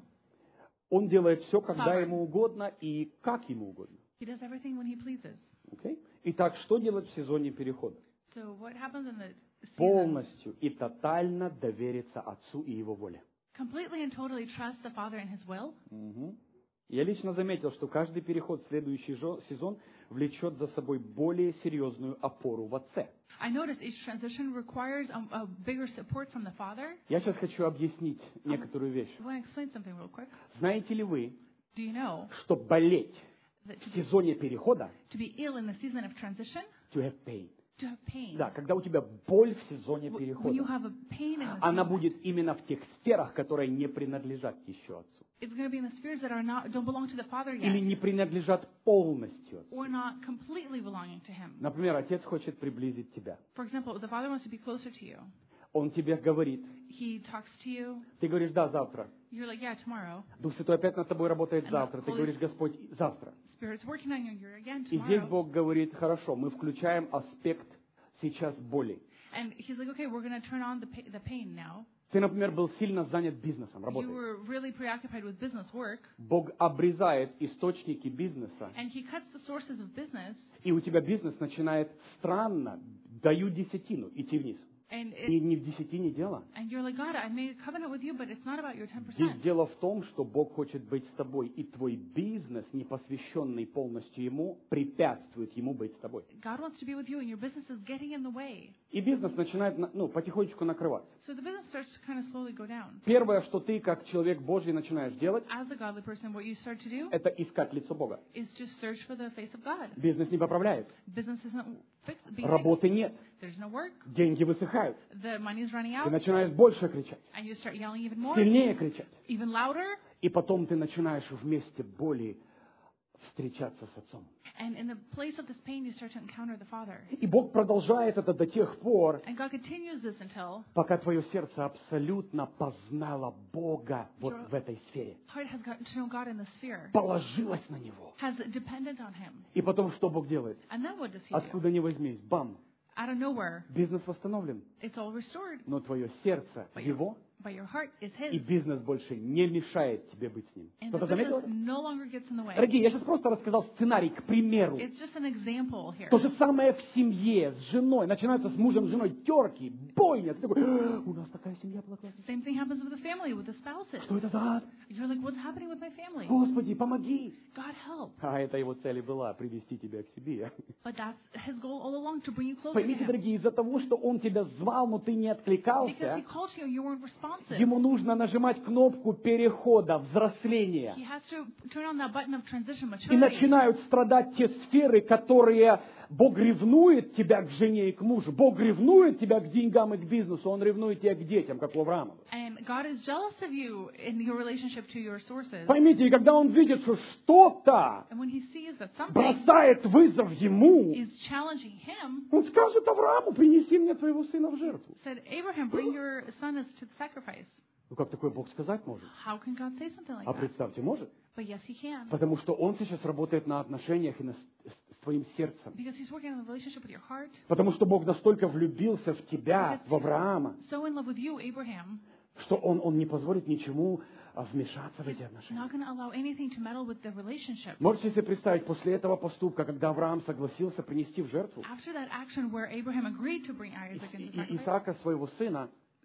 Он делает все, когда Sovereign. ему угодно и как ему угодно. He does everything when He pleases. Okay? Итак, что делать в сезоне перехода? So what happens in the season? Полностью и тотально довериться Отцу и Его воле. Completely and totally trust the Father and His will. Мгм. Я лично заметил, что каждый переход в следующий сезон влечет за собой более серьезную опору в Отце. I notice each transition requires a bigger support from the Father. Я сейчас хочу объяснить некоторую вещь. I want to explain something real quick. Знаете ли вы, Do you know что болеть that в сезоне перехода to be ill in the season of transition, to have pain? to have pain? Да, когда у тебя боль в сезоне When you перехода, have a pain in the она season, будет именно в тех сферах, которые не принадлежат еще Отцу. it's going to be in the spheres that don't belong to the Father Или yet, не принадлежат полностью Отцу. or not completely belonging to Him. Например, Отец хочет приблизить тебя. For example, the Father wants to be closer to you. Он тебе говорит, He talks to you. ты говоришь, да, завтра. You're like, yeah, tomorrow. Дух Святой опять над тобой работает And завтра. Ты Holy говоришь, Господь, завтра. Spirit's working on you. You're again И здесь tomorrow. Бог говорит, хорошо, мы включаем аспект сейчас боли. And He's like, okay, we're going to turn on the pain now. Ты, например, был сильно занят бизнесом, You работой. were really preoccupied with business work, Бог обрезает источники бизнеса, and He cuts the sources of business, и у тебя бизнес начинает странно, даю десятину, идти вниз. and И не в десятине дело. and you're like, God, I made a covenant with you, but it's not about your Здесь 10%. дело в том, что Бог хочет быть с тобой, и твой бизнес, не посвященный полностью Ему, препятствует Ему быть с тобой. God wants to be with you, and your business is getting in the way. И бизнес начинает потихонечку накрываться. So the business starts to kind of slowly go down. Первое, что ты, как человек Божий, начинаешь делать, As a godly person, what you start to do это искать лицо Бога. is just search for the face of God. Бизнес не поправляет, Business isn't being fixed. работы нет, There's no work. деньги высыхают. The money's running Ты out, начинаешь больше кричать, and you start yelling even more, сильнее кричать. even louder. И потом ты начинаешь вместе боли встречаться с Отцом. And in the place of this pain, you start to encounter the Father. И Бог продолжает это до тех пор, And God continues this until пока твое сердце абсолютно познало Бога вот в этой сфере. heart has gotten to know God in the sphere, Положилось на Него. has dependent on Him. И потом что Бог делает? And then what does He do? Откуда ни возьмись, бам, Out of nowhere, бизнес восстановлен. it's all restored. Но твое сердце Его, But your heart is и His. бизнес больше не мешает тебе быть с Ним. And the Кто-то заметил business это? no longer gets in the way. Дорогие, я сейчас просто рассказал сценарий, к примеру. It's just an example here. То же самое в семье, с женой. Начинаются с мужем, с женой терки, бойня. Ты такой, у нас такая семья была классная. Same thing happens with the family, with the spouses. Что это за ад? You're like, what's happening with my family? Господи, помоги. God help. А это его цель и была, привести тебя к себе. But that's His goal all along, to bring you closer to Поймите, Him. дорогие, из-за того, что он тебя звал, но ты не Because He откликался, called you, you weren't responsive. ему нужно нажимать кнопку перехода, взросления. He has to turn on that button of transition, И maturity. начинают страдать те сферы, которые Бог ревнует тебя к жене и к мужу. Бог ревнует тебя к деньгам и к бизнесу. Он ревнует тебя к детям, как у Авраама. And God is jealous of you in your relationship to your sources. Поймите, и когда он видит, что что-то And when He sees that something бросает вызов ему, is challenging him, он скажет Аврааму, принеси мне твоего сына в жертву. said, Abraham, bring your son as to the sacrifice. Ну как такое Бог сказать может? How can God say something like А that? представьте, может? But yes, He can. Потому что он сейчас работает на отношениях и с твоим сердцем. Because He's working on the relationship with your heart. Потому что Бог настолько влюбился в тебя, в Авраама, So in love with you, Abraham, что он не позволит ничему вмешаться в эти not отношения. going to allow anything to meddle with the relationship. Можете себе представить, после этого поступка, когда Авраам согласился принести в жертву After that action where Abraham agreed to bring Isaac into sacrifice, Исаака, своего сына,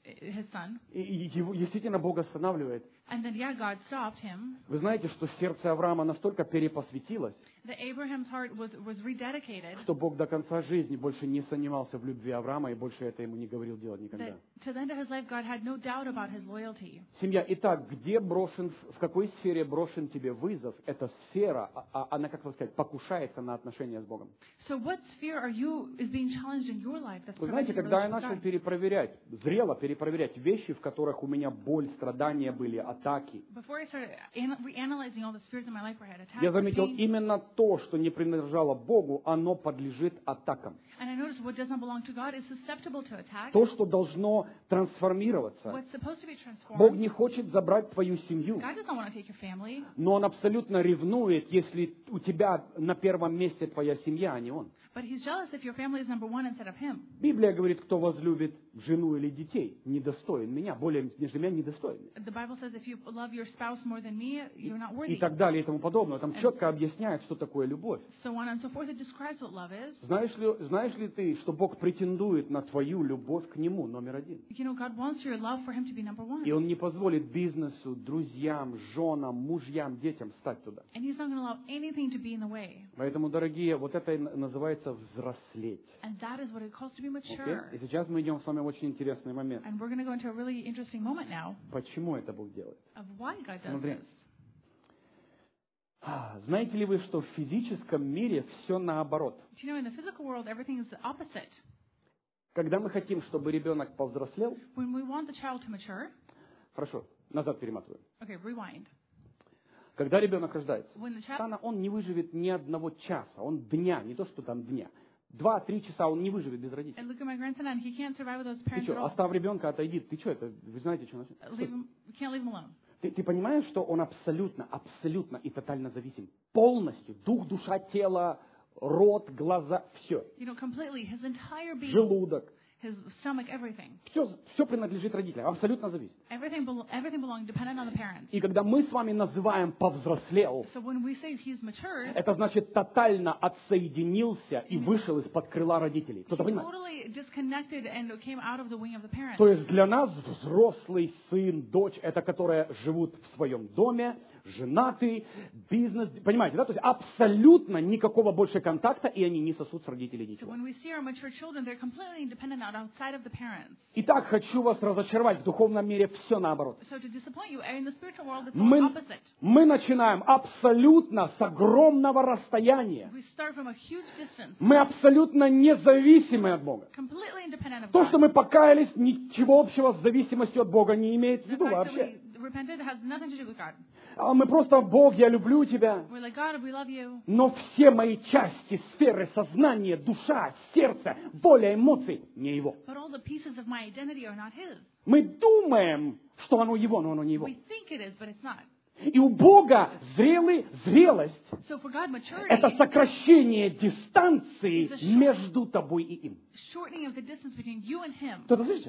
his son. И его действительно Бог останавливает. And then, yeah, God stopped him. Вы знаете, что сердце Авраама настолько перепосвятилось, That Abraham's heart was rededicated. что Бог до конца жизни больше не сомневался в любви Авраама и больше это ему не говорил делать никогда. That to the end of his life, God had no doubt about his loyalty. Семья. Итак, где брошен, в какой сфере брошен тебе вызов? Эта сфера, она, как сказать, покушается на отношения с Богом. So what sphere is being challenged in your life that's Вы знаете, preventing когда я relationship начал with God? перепроверять, зрело перепроверять вещи, в которых у меня боль, страдания были, атаки, Before I started reanalyzing all the spheres in my life where I had attacks я or заметил pain, именно то, что не принадлежало Богу, оно подлежит атакам. and I noticed what does not belong to God is susceptible to attack. То, что должно трансформироваться. What's supposed to be transformed. Бог не хочет забрать твою семью, God does not want to take your family, но Он абсолютно ревнует, если у тебя на первом месте твоя семья, а не Он. but He's jealous if your family is number one instead of Him. Библия говорит, кто возлюбит жену или детей, недостоин меня, более нежели меня недостоин. The Bible says if you love your spouse more than me, you're not И worthy. так далее и тому подобное. Там четко объясняет, что такое любовь. So on and so forth. It describes what love is. Знаешь ли ты, что Бог претендует на твою любовь к Нему, номер один? You know, God wants your love for Him to be number one. И Он не позволит бизнесу, друзьям, женам, мужьям, детям стать туда. And He's not going to allow anything to be in the way. Поэтому, дорогие, вот это и называется взрослеть. And that is what it calls to be Окей? mature. И сейчас мы идем с вами в очень интересный момент. And we're going to go into a really interesting moment now Почему это Бог делает? of why God does Смотри. this. Знаете ли вы, что в физическом мире все наоборот? Do you know, in the physical world, everything is the opposite. Когда мы хотим, чтобы ребенок повзрослел, When we want the child to mature, хорошо, назад перематываю. okay, rewind. Когда ребенок рождается, When the child, рано он не выживет ни одного часа, он дня, не то что там дня. 2-3 часа он не выживет без родителей. and look at my grandson, and he can't survive with those Ты parents at что, all. оставь ребенка, отойди. Ты что это? Вы знаете, что значит? Leave him, we can't leave him alone. Ты понимаешь, что он абсолютно и тотально зависим? Полностью. Дух, душа, тело, рот, глаза, все. You know, completely, his entire being, Желудок. his stomach, everything. Все принадлежит родителям. Абсолютно зависит. Everything belongs dependent on the parents. И когда мы с вами называем «повзрослел», So when we say he's matured, это значит тотально отсоединился и вышел из-под крыла родителей. he Кто-то понимает? totally disconnected and came out of the wing of the parents. То есть для нас взрослый сын, дочь, это которые живут в своем доме, женаты, бизнес, понимаете, да? То есть абсолютно никакого больше контакта, и они не сосут с родителей So ничего. when we see our mature children, they're completely independent outside of the parents. Итак, хочу вас разочаровать, в духовном мире все наоборот. So to disappoint you, in the spiritual world, it's all opposite. Мы начинаем абсолютно с огромного расстояния. We start from a huge distance, Мы абсолютно независимы от Бога. completely independent of То, God. что мы покаялись, ничего общего с зависимостью от Бога не имеет в The виду fact that вообще. we repented has nothing to do with God. А мы просто, Бог, я люблю Тебя. We're like, God, we love you. Но все мои части, сферы, сознание, душа, сердце, воля, эмоции не Его. But all the pieces of my identity are not His. Мы думаем, что оно Его, но оно не Его. We think it is, but it's not. И у Бога зрелость So for God, – это maturity, сокращение дистанции между тобой и им. shortening of the distance between you and Him. Кто-то слышит?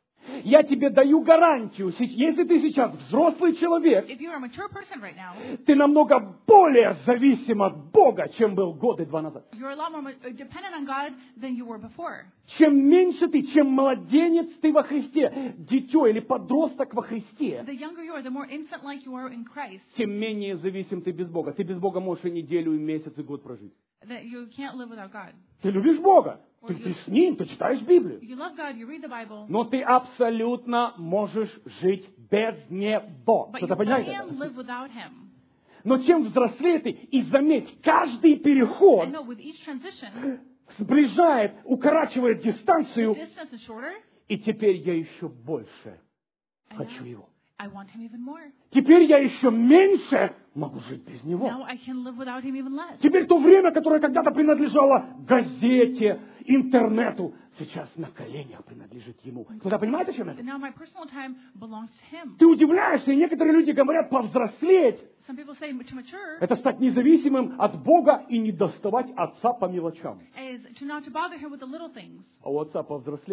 Я тебе даю гарантию, если ты сейчас взрослый человек, If you're a mature person right now, ты намного более зависим от Бога, чем был годы 2 назад. you're a lot more dependent on God than you were before. Чем меньше ты, чем младенец ты во Христе, дитё или подросток во Христе, The younger you are, the more infant-like you are in Christ, тем менее зависим ты без Бога. Ты без Бога можешь и неделю, и месяц, и год прожить. that you can't live without God. Ты любишь Бога, ты с Ним, ты читаешь Библию. You love God, you read the Bible, Но ты абсолютно можешь жить без Него. but Кто-то you понимает can't это? live without Him. Но чем взрослее ты, и заметь, каждый переход I know with each transition, сближает, укорачивает the дистанцию, distance is shorter, и теперь я еще больше and хочу now Его. I want Him even more. Теперь я еще меньше могу жить без Него. Now I can live without Him even less. Теперь то время, которое когда-то принадлежало газете, интернету, сейчас на коленях принадлежит Ему. Кто-то понимает, о чем это? And now my personal time belongs to Him. Ты удивляешься, и некоторые люди говорят, повзрослеть Some people say to mature – это стать независимым от Бога и не доставать Отца по мелочам. is to not to bother Him with the little things. А у Отца повзрослеть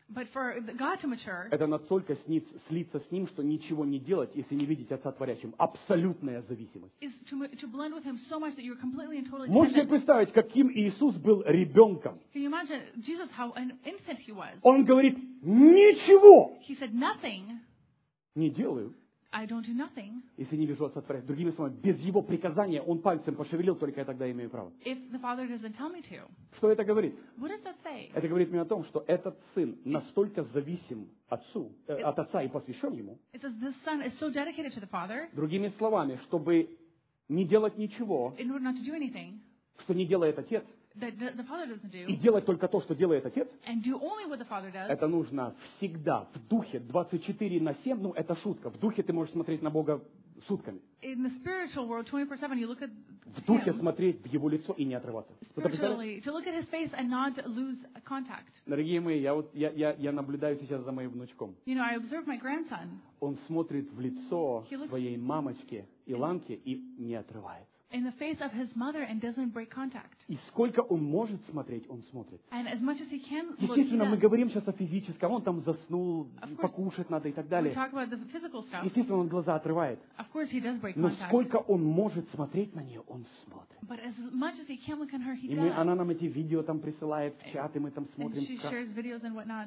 But for God to mature, это настолько слиться с Ним, что ничего не делать, если не видеть Отца Творящим. Абсолютная зависимость. is to blend with Him so much that you're completely and totally Можете dependent. представить, каким Иисус был ребенком? Can you imagine Jesus, how an infant He was? Он говорит, ничего He said, nothing, не делаю, I don't do nothing, если не вижу Отца Творящего. Другими словами, без Его приказания Он пальцем пошевелил, только я тогда имею право. if the Father doesn't tell me to. Что это говорит? What does that say? Это говорит мне о том, что этот сын настолько зависим от Отца и посвящен Ему. It says this Son is so dedicated to the Father, Другими словами, чтобы не делать ничего, in order not to do anything что не делает Отец, that the Father doesn't и do, делать только то, что делает Отец, and do only what the Father does. это нужно всегда, в духе, 24/7, ну, это шутка. В духе ты можешь смотреть на Бога сутками. In the spiritual world, 24/7, you look at В духе Him смотреть в Его лицо и не отрываться. Кто-то представляет? spiritually, to look at His face and not lose contact. Дорогие мои, я наблюдаю сейчас за моим внучком. You know, I observe my grandson. Он смотрит в лицо He looks- своей мамочки Иланки и не отрывается. In the face of his mother and doesn't break contact. И сколько он может смотреть, он смотрит. And as much as he can look, he Естественно, мы does. говорим сейчас о физическом, он там заснул, Of course. покушать надо и так We далее. talk about the physical stuff. Естественно, он глаза отрывает. Of course, he does break Но contact. сколько он может смотреть на нее, он смотрит. But as much as he can look at her, he И does. она нам эти видео там присылает в чат, и мы там And смотрим, she shares videos and whatnot.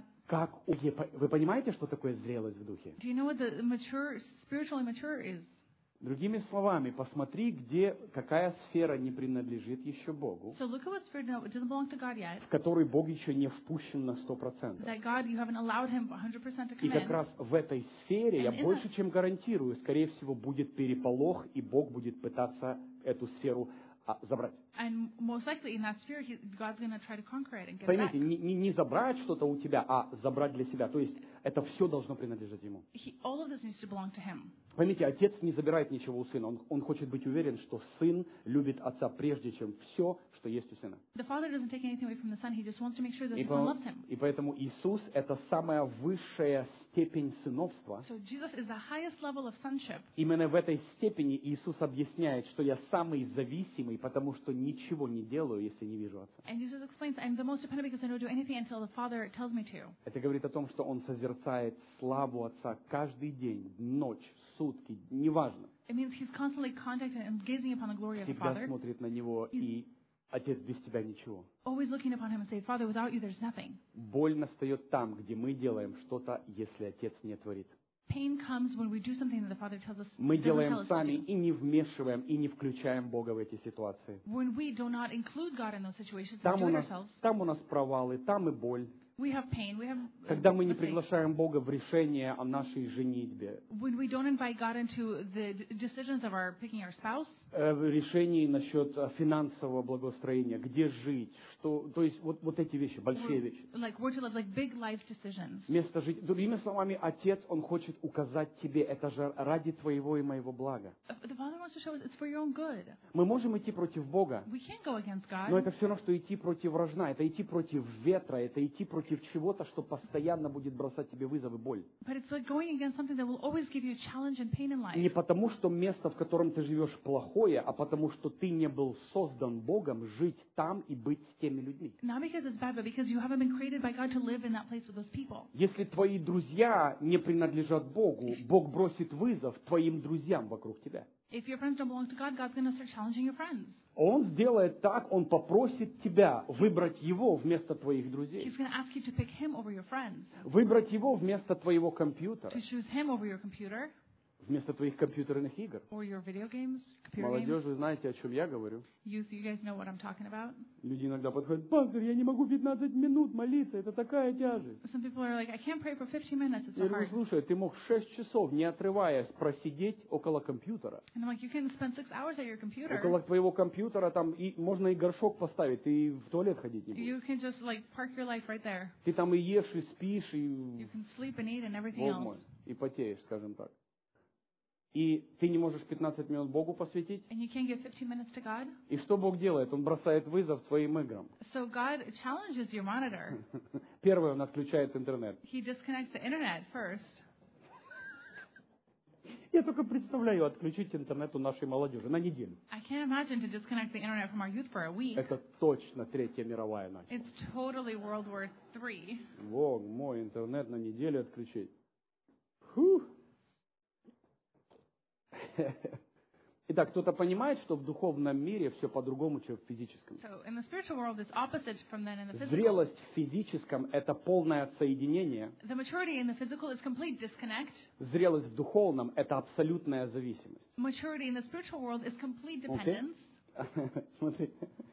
Вы понимаете, что такое зрелость в духе? Do you know what the mature, spiritually mature is? Другими словами, посмотри, какая сфера не принадлежит еще Богу, So look at what spirit no, it doesn't belong to God yet. в которой Бог еще не впущен на 100%. That God, you haven't allowed him 100% to И come как in. раз в этой сфере, я And in больше чем гарантирую, скорее всего, будет переполох, и Бог будет пытаться эту сферу забрать. And most likely in that sphere, God's going to try to conquer it and get it back. Поймите, не забрать что-то у тебя, а забрать для себя. То есть это все должно принадлежать Ему. All of this needs to belong to him. Поймите, отец не забирает ничего у сына. Он хочет быть уверен, что сын любит отца прежде, чем все, что есть у сына. The father doesn't take anything away from the son. He just wants to make sure that the son loves him. И поэтому Иисус – это самая высшая степень сыновства. So Jesus is the highest level of sonship. Именно в этой степени Иисус объясняет, что я самый зависимый, потому что ничего не делаю, если не вижу отца. And Jesus explains, I'm the most dependent because I don't do anything until the Father tells me to. Это говорит о том, что он созерцает славу отца каждый день, ночь, сутки, неважно. It means he's constantly contacting and gazing upon the glory of the Всегда Father, смотрит на него, и отец, без тебя ничего. always looking upon him and say, Father, without you, there's nothing. Боль настает там, где мы делаем что-то, если отец не творит. Pain comes when we do something that the Father tells us, Мы doesn't tell делаем us to сами do. и не вмешиваем, и не включаем Бога в эти ситуации. When we do not include God in those situations and Там do у it нас, ourselves, там у нас провалы, там и боль. we have pain, we have Когда мы не mistake. приглашаем Бога в решение о нашей женитьбе, When we don't invite God into the decisions of our picking our spouse, в решении насчет финансового благоустроения, где жить, что, то есть вот эти вещи, большие вещи. like where to live, like big life decisions. Место жить. Другими словами, Отец, Он хочет указать тебе, это же ради твоего и моего блага. The Father wants to show us it's for your own good. Мы можем идти против Бога, We can't go against God, но это все равно, что идти против вражна, это идти против ветра, это идти против чего-то, что постоянно будет бросать тебе вызов и боль. but it's like going against something that will always give you a challenge and pain in life. Не потому, что место, в котором ты живешь, плохое, а потому, что ты не был создан Богом жить там и быть с теми людьми. Not because it's bad, but because you haven't been created by God to live in that place with those people. Если твои друзья не принадлежат Богу, Бог бросит вызов твоим друзьям вокруг тебя. If your friends don't belong to God, God's going to start challenging your friends. Он сделает так, Он попросит тебя выбрать Его вместо твоих друзей. He's going to ask you to pick Him over your friends, Выбрать Его вместо твоего компьютера, to choose Him over your computer, вместо твоих компьютерных игр. or your video games, computer Молодежь, games. вы знаете, о чем я говорю. Youth, you guys know what I'm talking about. Люди иногда подходят: пастор, я не могу 15 минут молиться, это такая тяжесть. Some people are like, I can't pray for 15 minutes, it's Я so говорю: hard. слушай, ты мог 6 часов, не отрываясь, просидеть около компьютера. And I'm like, you can spend 6 hours at your computer. Около твоего компьютера там можно и горшок поставить, ты в туалет ходить не будешь. You can just like park your life right there. Ты там и ешь, и спишь, и You can sleep and eat and everything Бог else. мой, и потеешь, скажем так. И ты не можешь 15 минут Богу посвятить. And you can't give 15 minutes to God. И что Бог делает? Он бросает вызов твоим играм. So God challenges your monitor. Первое, Он отключает интернет. He disconnects the internet first. Я только представляю отключить интернет у нашей молодежи на неделю. I can't imagine to disconnect the internet from our youth for a week. Это точно Третья мировая началась. It's totally World War III. Во, мой интернет на неделю отключить. Фух. Итак, кто-то понимает, что в духовном мире все по-другому, чем в физическом? So in the spiritual world, it's opposite from then in the physical. Зрелость в физическом – это полное отсоединение. The maturity in the physical is complete disconnect. Зрелость в духовном – это абсолютная зависимость. Maturity in the spiritual world is complete dependence. Смотри.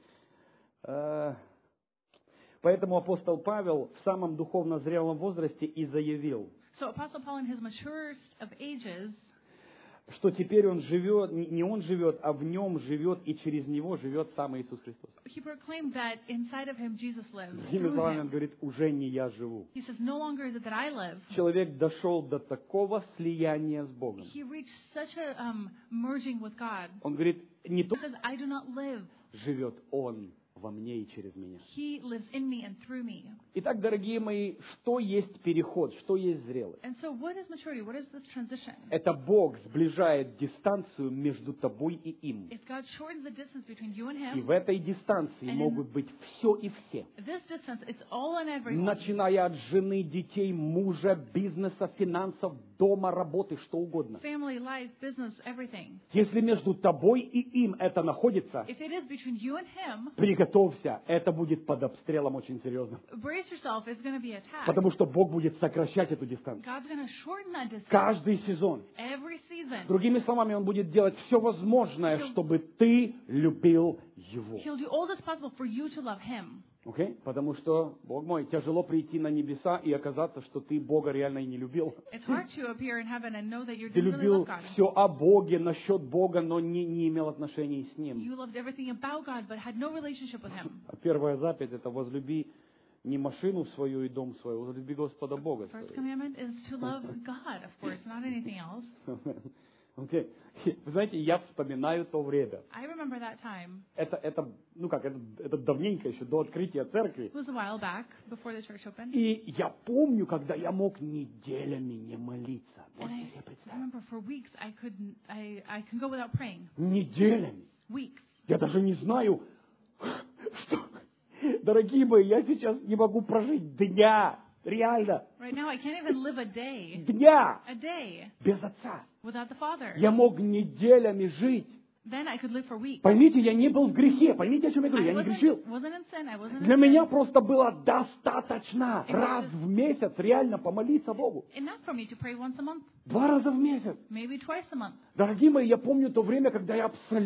Поэтому апостол Павел в самом духовно зрелом возрасте и заявил, So Apostle Paul in his maturest of ages, что теперь он живет, не он живет, а в нем живет и через него живет сам Иисус Христос. he proclaimed that inside of him Jesus lives. Другими Through словами, он him. говорит, уже не я живу. He says, no longer is it that I live. Человек дошел до такого слияния с Богом. He reached such a merging with God. Он говорит, не He то says, I do not live. живет Он во мне и через меня. He lives in me and through me. Итак, дорогие мои, что есть переход, что есть зрелость? And so what is maturity? What is this transition? Это Бог сближает дистанцию между тобой и им. It's God shortens the distance between you and И him. в этой дистанции могут быть все и все. This distance, it's all and everyone. Начиная от жены, детей, мужа, бизнеса, финансов, дома, работы, что угодно. Family, life, business, everything. Если между тобой и им это находится, If it is between you and him, приготовься, это будет под обстрелом очень серьезно. brace yourself, it's going to be attacked. Потому что Бог будет сокращать эту дистанцию. God's going to shorten that distance Каждый сезон. every season. Другими словами, Он будет делать все возможное, чтобы ты любил Его. He'll do all that's possible for you to love him. Окей? Потому что, Бог мой, тяжело прийти на небеса и оказаться, что ты Бога реально и не любил. It's hard to appear in heaven and know that you Ты didn't really любил love God. все о Боге, насчет Бога, но не имел отношений с Ним. You loved everything about God but had no relationship with him. А первая заповедь – это возлюби не машину свою и дом свой, возлюби Господа Бога First своего. commandment is to love God, of course, not anything else. Окей. Вы знаете, я вспоминаю то время. I remember that time. Это давненько еще, до открытия церкви. It was a while back, before the church opened. И я помню, когда я мог неделями не молиться. And Можете I себе представить? remember for weeks I can go without praying. Неделями. Weeks. Я даже не знаю, что... Дорогие мои, я сейчас не могу прожить дня. Реально. Right now I can't even live a day. Дня A day без отца. without the Father. Я мог неделями жить. Then I could live for weeks. Поймите, я не был в грехе. Поймите, о чем я говорю. I Я не грешил. wasn't in sin. I wasn't Для in меня sin. просто было достаточно раз в месяц реально помолиться Богу. Enough for me to pray once a month, 2 раза в месяц. maybe twice a month. Дорогие мои, я помню то время, когда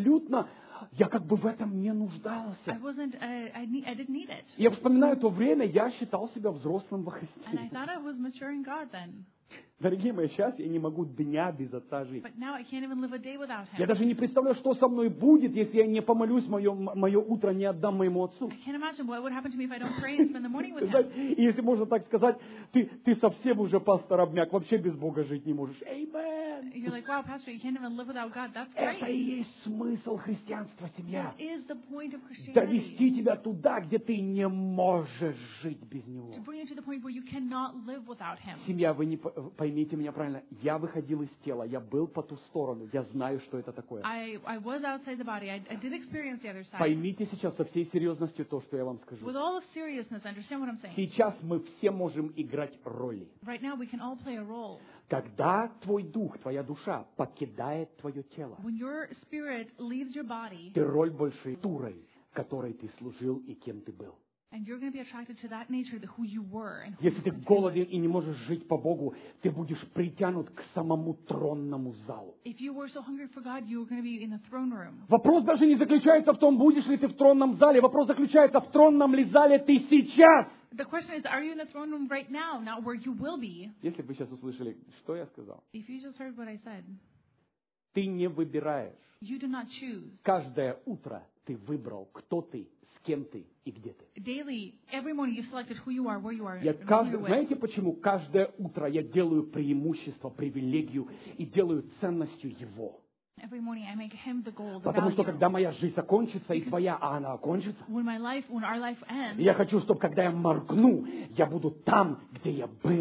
я как бы в этом не I нуждался. wasn't. I didn't need it. Я вспоминаю то время, я считал себя взрослым во And I Христе. thought I was mature in God then. Дорогие мои, сейчас я не могу дня без отца жить. But now I can't even live a day without Я Him. даже не представляю, что со мной будет, если я не помолюсь, мое утро не отдам моему отцу. I can't imagine what would happen to me if I don't pray and spend the morning with Him. Знаете, и если можно так сказать, ты совсем уже пастор обмяк, вообще без Бога жить не можешь. Amen. You're like, wow, Pastor, you can't even live without God. That's Это и great. есть смысл христианства, семья. That is the point of Christianity. Довести тебя туда, где ты не можешь жить без Него. To bring you to the point where you cannot live without Him. Семья, вы не поймите меня правильно. Я выходил из тела, я был по ту сторону, я знаю, что это такое. I was outside the body. I did experience the other side. Поймите сейчас со всей серьезностью то, что я вам скажу. With all of seriousness, understand what I'm saying. Сейчас мы все можем играть роли. Right now, we can all play a role. Когда твой дух, твоя душа покидает твое тело, When your spirit leaves your body, ты роль больше турой, которой ты служил и кем ты был. and you're going to be attracted to that nature, who you were, and who Если you ты continue. голоден и не можешь жить по Богу, ты будешь притянут к самому тронному залу. If you were so hungry for God, you were going to be in the throne room. Вопрос даже не заключается в том, будешь ли ты в тронном зале. Вопрос заключается, в тронном ли зале ты сейчас. The question is, are you in the throne room right now, not where you will be? Если бы вы сейчас услышали, что я сказал. If you just heard what I said, Ты не выбираешь. you do not choose. Каждое утро ты выбрал, кто ты, с кем ты и где ты. Daily, every morning, you've selected who you are, where you are, Я and who you're with. знаете почему? Каждое утро я делаю преимущество, привилегию и делаю ценностью Его. Every morning, I make Him the goal, the Потому что value. когда моя жизнь закончится и твоя, а она окончится, When our life ends, я хочу, чтобы когда я моргну, я буду там, где я был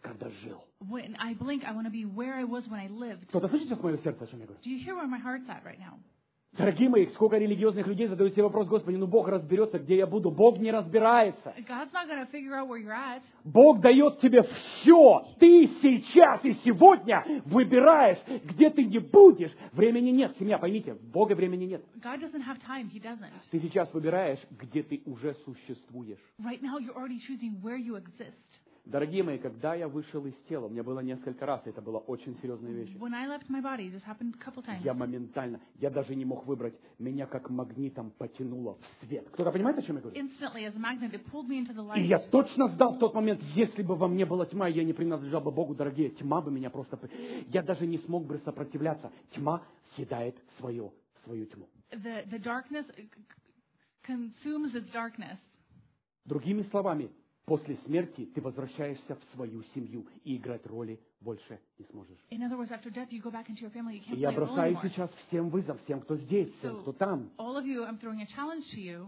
когда жил. When I blink, I want to be where I was when I lived. Кто-то слышит сейчас мое сердце, о чем я говорю? Do you hear where my heart's at right now? Дорогие мои, сколько религиозных людей задают себе вопрос: Господи, ну Бог разберется, где я буду. Бог не разбирается. God's not going to figure out where you're at. Бог дает тебе все. Ты сейчас и сегодня выбираешь, где ты не будешь. Времени нет, семья, поймите, в Бога времени нет. God doesn't have time. He doesn't. Ты сейчас выбираешь, где ты уже существуешь. Right now, you're already choosing where you exist. Дорогие мои, когда я вышел из тела, у меня было несколько раз, и это была очень серьезная вещь. When I left my body, this happened a couple times. Я моментально, я даже не мог выбрать, меня как магнитом потянуло в свет. Кто-то понимает, о чем я говорю? Instantly, as a magnet, it pulled me into the И light. я точно знал в тот момент, если бы во мне была тьма, и я не принадлежал бы Богу, дорогие, тьма бы меня просто... Я даже не смог бы сопротивляться. Тьма съедает свою тьму. The darkness consumes its darkness. Другими словами, после смерти ты возвращаешься в свою семью, и играть роли больше не сможешь. In other words, after death, you go back into your family. You И can't я play a role бросаю anymore. сейчас всем вызов, всем, кто здесь, всем, кто там. All of you, I'm throwing a challenge to you.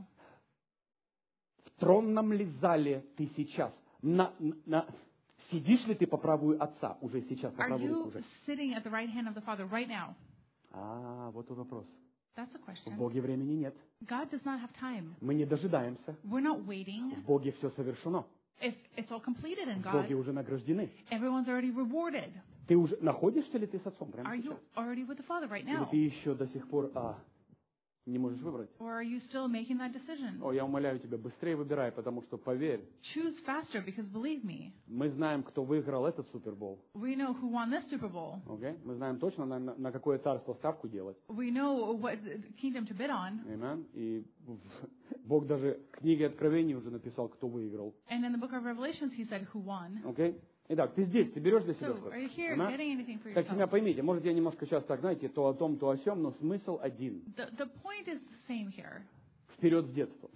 В тронном ли зале ты сейчас? Сидишь ли ты по правую Отца уже сейчас, по Are правую руку you уже? sitting at the right hand of the Father right now? Вот тут вопрос. That's a В question. Боге времени нет. God does not have time. Мы не дожидаемся. We're not waiting. В Боге все совершено. If it's all completed in В Боге God, уже награждены. everyone's already rewarded. Ты уже находишься ли ты с Отцом прямо Are you сейчас? already with the Father right Или now? ты еще до сих пор не можешь выбрать? Or are you still making that decision? О, я умоляю тебя, быстрее выбирай, потому что, поверь, Choose faster, because believe me, мы знаем, кто выиграл этот Супербол. we know who won this Super Bowl. Okay? Мы знаем точно, на какое царство ставку делать. We know what kingdom to bid on. Amen. И Бог даже в книге Откровений уже написал, кто выиграл. And in the book of Revelations, he said who won. Okay? Итак, ты здесь, ты берешь для себя So, что-то. are you here Amen? getting anything for Так, семья, yourself? поймите, может, я немножко сейчас так, знаете, то о том, то о сём, но смысл один. The point is the same here. Вперед с детства.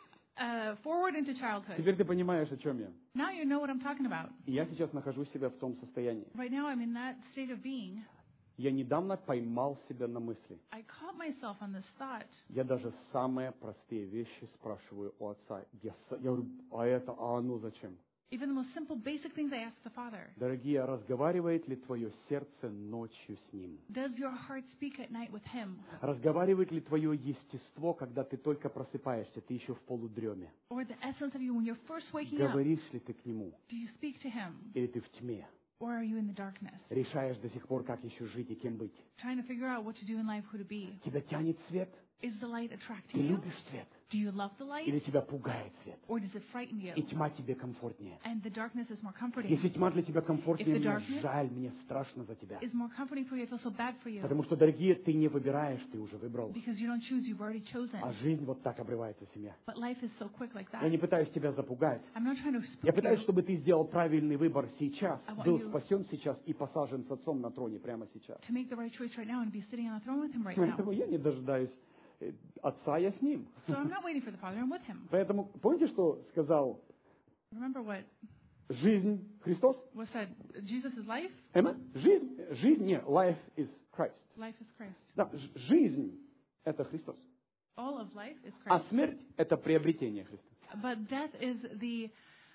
Forward into childhood. Теперь ты понимаешь, о чем я. Now you know what I'm talking about. И я сейчас нахожу себя в том состоянии. Right now, I'm in that state of being. Я недавно поймал себя на мысли. I caught myself on this thought. Я даже самые простые вещи спрашиваю у отца. Я говорю, оно зачем? Even the most simple, basic things I ask the Father. Дорогие, разговаривает ли твое сердце ночью с ним? Does your heart speak at night with Him? Разговаривает ли твое естество, когда ты только просыпаешься, ты еще в полудреме? Or the essence of you when you're first waking up? Говоришь ли ты к нему? Do you speak to Him? Или ты в тьме? Or are you in the darkness? Решаешь до сих пор, как еще жить и кем быть? Trying to figure out what to do in life, who to be. Тебя тянет свет? Is the light attracting Ты you? любишь свет? Do you love the light? Или тебя пугает свет? Or does it frighten you? И тьма тебе комфортнее? And the darkness is more comforting. Если тьма для тебя комфортнее, If the мне darkness жаль, мне страшно за тебя. Is more comforting for you. I feel so bad for you. Потому что, дорогие, ты не выбираешь, ты уже выбрал. Because you don't choose, you've already chosen. А жизнь вот так обрывается, семья. But life is so quick like Я that. не пытаюсь тебя запугать. I'm not trying to Я spook пытаюсь, you. чтобы ты сделал правильный выбор сейчас, I want был you- спасен сейчас и посажен с отцом на троне прямо сейчас. To make the right choice right now and be sitting on the throne with Him right Поэтому now. я не дожидаюсь отца, я с ним. So I'm not waiting for the Father, I'm with Him. Поэтому помните, что сказал Remember what жизнь Христос? was said? Jesus is life, Amen? Жизнь не, life is Christ. life is Christ. Да, жизнь – это Христос. All of life is А Christ. смерть – это приобретение Христа. But death is the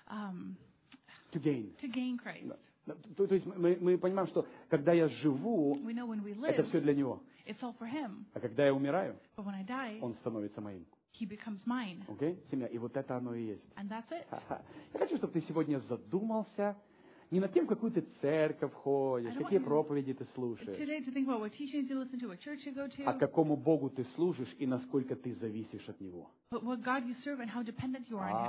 To gain. to gain Christ. Да. То есть мы понимаем, что когда я живу, We know when we это live, все для Него. it's all for Him. А когда я умираю, But when I die, Он становится моим. He becomes mine. Окей? Семья. И вот это оно и есть. And that's it. Ха-ха. Я хочу, чтобы ты сегодня задумался не над тем, в какую ты церковь ходишь, I don't какие want you проповеди ты слушаешь, Today to think about what teachings you listen to, what church you go а to, какому Богу ты служишь и насколько ты зависишь от Него. but what God you serve and how dependent you are on Him.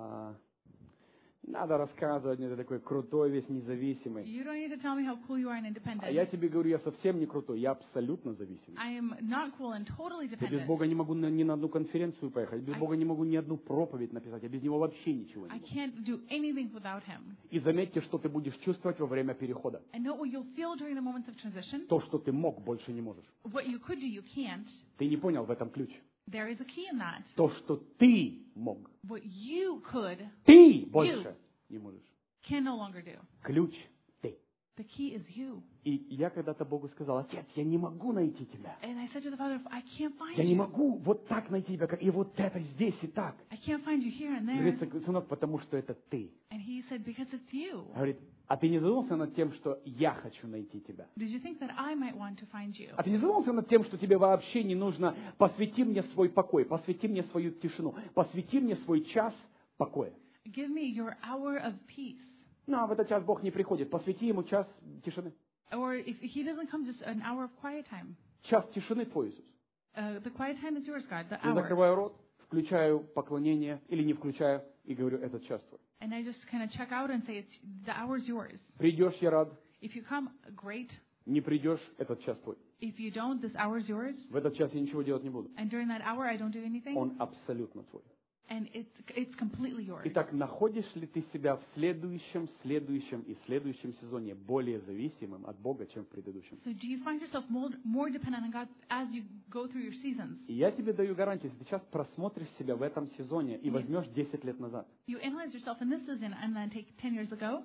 Не надо рассказывать мне, ты такой крутой, весь независимый. You don't need to tell me how cool you are and А я independent. тебе говорю, я совсем не крутой, я абсолютно зависимый. I am not cool and totally Я без dependent. Бога не могу ни на одну конференцию поехать, без Бога не могу ни одну проповедь написать, я без Него вообще ничего I не могу. can't do anything without Him. И заметьте, что ты будешь чувствовать во время перехода. I know what you'll feel during the moments of transition. То, что ты мог, больше не можешь. What you could do, you can't. Ты не понял, в этом ключ. There is a key in that. То, что ты мог, What you could ты больше не можешь. can no longer do. Ключ ты. The key is you. И я когда-то Богу сказал: Отец, я не могу найти тебя. And I said to the Father, I can't find Я не you. могу вот так найти тебя, как и вот это здесь и так. I can't find you here and there. Говорится, сынок, потому что это ты. And He said, because it's you. Говорит, А ты не задумался над тем, что я хочу найти тебя? Did you think that I might want to find you? А ты не задумался над тем, что тебе вообще не нужно посвяти мне свой покой, посвяти мне свою тишину, посвяти мне свой час покоя? Give me your hour of peace. Ну, а в этот час Бог не приходит. Посвяти ему час тишины. Or if he doesn't come, just an hour of quiet time. Час тишины твой, Иисус. The quiet time is yours, God, the Я hour. закрываю рот, включаю поклонение или не включаю и говорю, этот час твой. And I just kind of check out and say, the hour's yours. Придешь, я рад. If you come, great. Не придешь, этот час твой. If you don't, this hour's yours. В этот час я ничего делать не буду. And during that hour, I don't do anything. Он абсолютно твой. And it's completely yours. Итак, находишь ли ты себя в следующем и следующем сезоне более зависимым от Бога, чем в предыдущем? So do you find yourself more dependent on God as you go through your seasons? И я тебе даю гарантию, если ты сейчас просмотришь себя в этом сезоне и возьмешь 10 лет назад, You analyze yourself in this season and then take 10 years ago.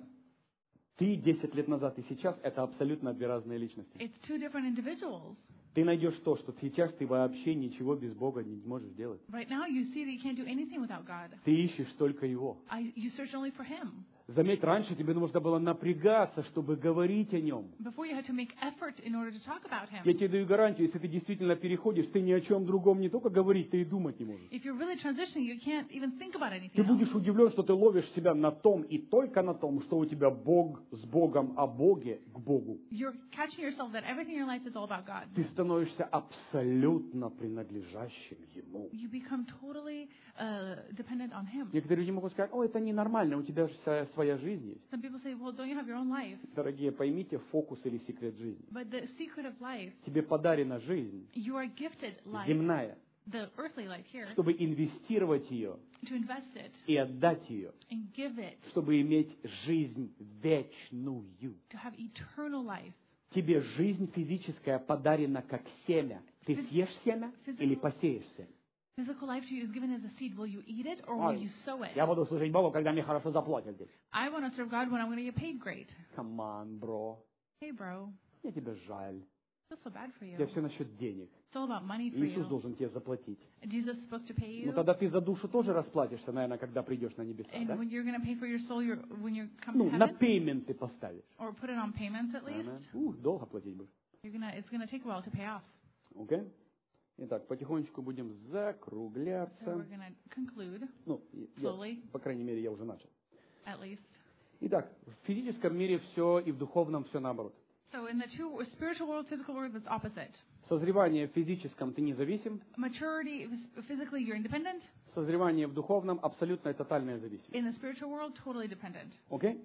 ты 10 лет назад и сейчас — это абсолютно две разные личности. It's two different individuals. Ты найдешь то, что сейчас ты вообще ничего без Бога не можешь делать. Right now, you see that you can't do anything without God. Ты ищешь только Его. You search only for Him. Заметь, раньше тебе нужно было напрягаться, чтобы говорить о Нем. Before you had to make effort in order to talk about Я Him. тебе даю гарантию, если ты действительно переходишь, ты ни о чем другом не только говорить, ты и думать не можешь. If you're really transitioning, you can't even think about anything Ты else. будешь удивлен, что ты ловишь себя на том и только на том, что у тебя Бог с Богом, а Боге к Богу. You're catching yourself that everything in your life is all about God. Ты становишься абсолютно принадлежащим Ему. You become totally dependent on Him. Некоторые люди могут сказать, о, это ненормально, у тебя же своя жизнь есть. Some people say, well, don't you have your own life? Дорогие, поймите фокус или секрет жизни. But the secret of life, Тебе подарена жизнь you are gifted life, земная, the earthly life here, чтобы инвестировать ее to invest it и отдать ее, and give it чтобы иметь жизнь вечную. to have eternal life. Тебе жизнь физическая подарена как семя. Ты съешь семя или посеешь семя? Physical life to you is given as a seed. Will you eat it or will you sow it? Я буду служить Богу, когда мне хорошо заплатят здесь. I want to serve God when I'm going to get paid great. Come on, bro. Hey, bro, Мне тебя жаль. I feel so bad for you. Это все насчет денег. It's all about money for Иисус you. должен тебе заплатить. Jesus is supposed to pay Ну you. тогда ты за душу тоже расплатишься, наверное, когда придешь на небеса, And да? when you're going to pay for your soul, when you come to Ну, на heaven, пеймент ты поставишь. or put it on payments at least, Долго платить будешь. it's going to take a while to pay off. Окей? Итак, потихонечку будем So закругляться. we're going to conclude, Ну, slowly. по крайней мере, я уже начал. at least. Итак, в физическом мире все и в духовном все наоборот. So in the spiritual world, physical world, it's opposite. Созревание в физическом ты независим, Maturity, physically, you're independent. созревание в духовном абсолютная тотальная зависимость. In the spiritual world, totally dependent. Окей?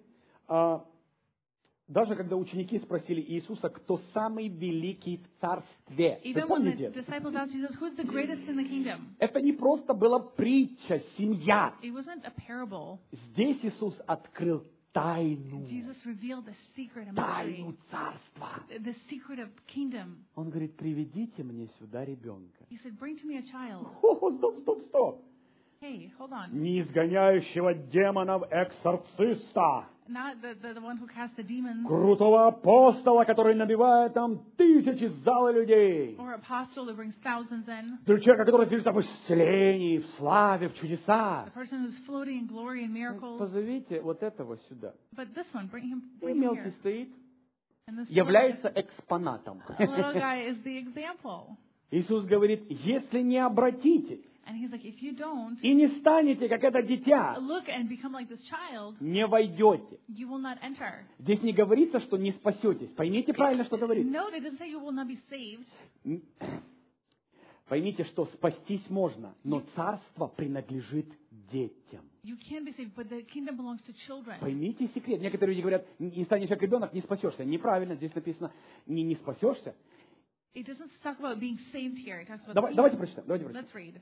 Даже когда ученики спросили Иисуса, кто самый великий в царстве, вы Even when the помните? disciples asked Jesus, who's the greatest in the kingdom? Это не просто была притча, семья. It wasn't a parable. Здесь Иисус открыл тайну, Jesus revealed the secret of mystery, тайну царства. the secret of kingdом. Он говорит, приведите мне сюда ребенка. He said, bring to me a child. О, стоп. Hey, hold on. Не изгоняющего демонов эксорциста. Not the one who cast the demons, Крутого апостола, который набивает там тысячи залы людей. or apostle that brings thousands in. Человека, который движется в исцелении, в славе, в чудесах. The person who's floating in glory and miracles. Позовите вот этого сюда. But this one, bring him И here. мелкий стоит, And this является экспонатом. little guy is the example. Иисус говорит, если не обратитесь And he's like, if you don't и не станете, как это дитя, look and become like this child, не войдете. you will not enter. Здесь не говорится, что не спасетесь. Поймите правильно, что говорится. No, it doesn't say you will not be saved. Поймите, что спастись можно, но царство принадлежит детям. You can be saved, but the kingdom belongs to children. Поймите секрет. Некоторые люди говорят, не станешь как ребенок, не спасешься. Неправильно, здесь написано, не спасешься. It doesn't talk about being saved here. It talks about Давайте прочитаем. Let's read.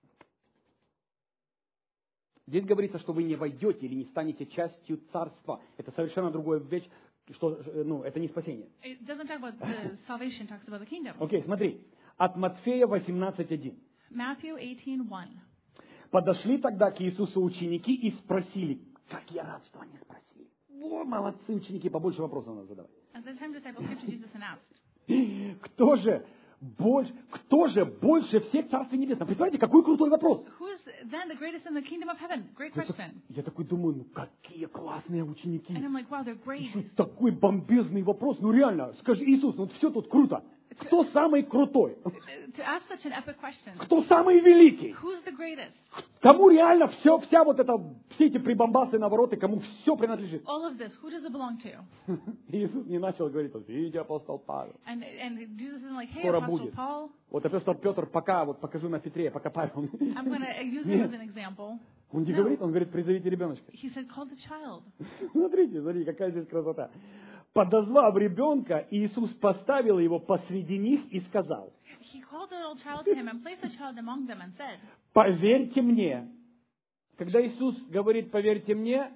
Здесь говорится, что вы не войдете или не станете частью царства. Это совершенно другая вещь, что, это не спасение. It doesn't talk about the salvation. It talks about the kingdom. Окей, смотри. От Матфея 18:1. Matthew 18:1. Подошли тогда к Иисусу ученики и спросили. Как я рад, что они спросили. О, молодцы ученики, побольше вопросов надо задавать. At the time, disciples came to Jesus and asked, Кто же Кто же больше всех в Царстве Небесном? Представляете, какой крутой вопрос. Who's then the greatest in the kingdom of heaven? Great question. Я такой думаю, какие классные ученики. And I'm like, wow, they're great. Такой бомбезный вопрос. Реально, скажи, Иисус, все тут круто. Кто самый крутой? To ask such an epic question. Кто самый великий? Who's the greatest? Кому реально все эти прибамбасы, навороты, кому все принадлежит? All of this, who does it belong to? Иисус не начал говорить, видите, апостол Павел. And Jesus isn't like, hey, Скоро Apostle будет. Paul, Вот апостол Петр покажу на Петре, пока Павел. I'm going to use him as an example. Он не говорит, он говорит, призовите ребеночка. He said, call the child. Смотрите, какая здесь красота. Подозвав ребенка, Иисус поставил его посреди них и сказал, He called the little child to him and placed the child among them and said, поверьте мне. Когда Иисус говорит, поверьте мне,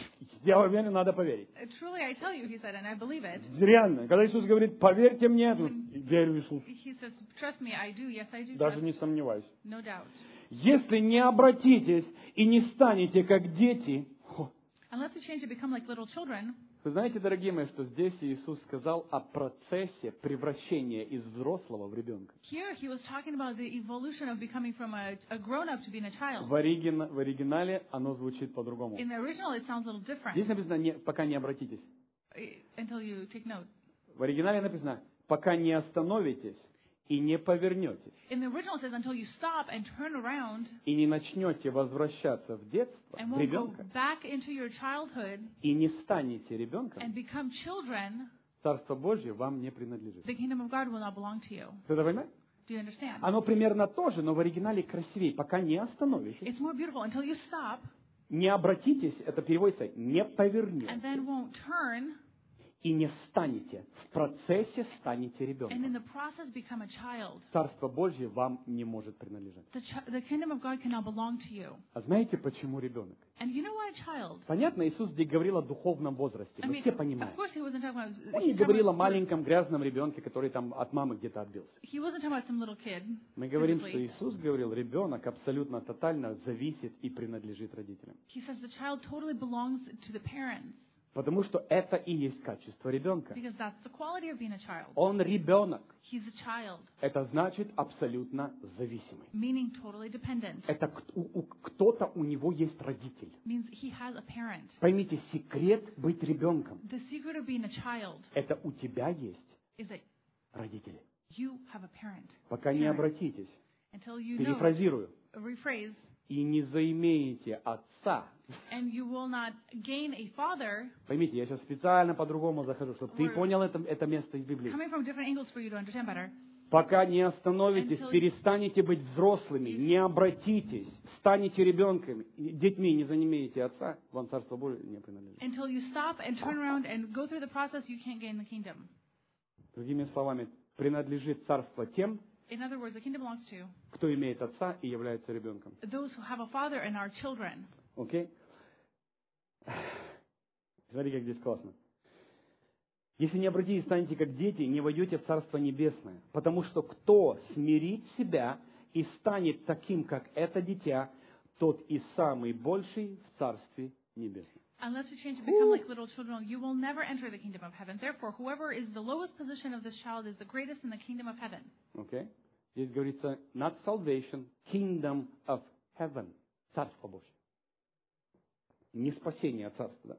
я уверен, надо поверить. truly I tell you, he said, and I believe it. Реально. Когда Иисус говорит, поверьте мне, верю Иисусу. He says, trust me, I do. Yes, I do. Даже Trust. не сомневаюсь. No doubt. Если не обратитесь и не станете как дети, Unless you change to become like little children, вы знаете, дорогие мои, что здесь Иисус сказал о процессе превращения из взрослого в ребенка. here he was talking about the evolution of becoming from a grown-up to being a child. В оригинале оно звучит по-другому. In the original, it sounds a little different Здесь написано, пока не обратитесь. until you take note. В оригинале написано, пока не остановитесь и не повернетесь, In the original, it says until you stop and turn around и не начнете возвращаться в детство, and в won't go ребенка, back into your childhood и не станете ребенком, and become children, Царство Божье вам не принадлежит. the kingdom of God will not belong to you. Ты это понимаешь? Do you understand? Оно примерно то же, но в оригинале красивее. Пока не остановитесь, It's more beautiful until you stop не обратитесь, это переводится, не and повернетесь, then won't turn и не станете. В процессе станете and in ребенком. the process become a child. Царство Божье вам не может принадлежать. The kingdom of God cannot belong to you. А знаете, почему ребенок? And you know why a child? Понятно, Иисус здесь говорил о духовном возрасте. I Мы mean, все of понимаем. course he wasn't talking about. Он не He's talking говорил о about, маленьком грязном ребенке, который там от мамы где-то отбился. he wasn't talking about some little kid. Мы говорим, что physically. Иисус говорил, ребенок абсолютно тотально зависит и принадлежит родителям. He says the child totally belongs to the parents Потому что это и есть качество ребенка. because that's the quality of being a child. Он ребенок. He's a child, Это значит абсолютно зависимый. meaning totally dependent. Это кто-то у него есть родитель. Means he has a parent. Поймите, секрет быть ребенком. The secret of being a child Это у тебя есть is that родители. you have a parent. Пока не Parent. обратитесь, Until you know, перефразирую, rephrase, и не заимеете отца. and you will not gain a father. Поймите, я сейчас специально по-другому захожу, чтобы ты понял это место из Библии. Coming from different angles for you to understand better. Пока не остановитесь, Until- перестанете быть взрослыми, не обратитесь, станете ребенками, детьми, не заимеете отца, вам Царство Божие не принадлежит. Until you stop and turn around and go through the process, you can't gain the kingdom. Другими словами, принадлежит Царство тем, In other words, the kingdom belongs to кто имеет отца и является ребенком. those who have a father and are children. Окей? Смотри, как здесь классно. Если не обратитесь, станете как дети, не войдете в Царство Небесное. Потому что кто смирит себя и станет таким, как это дитя, тот и самый больший в Царстве Небесном. Unless you change to become like little children, you will never enter the kingdom of heaven. Therefore, whoever is the lowest position of this child is the greatest in the kingdom of heaven. Окей? Здесь говорится not salvation, kingdom of heaven. Царство Божье. Не спасение, а царство, да?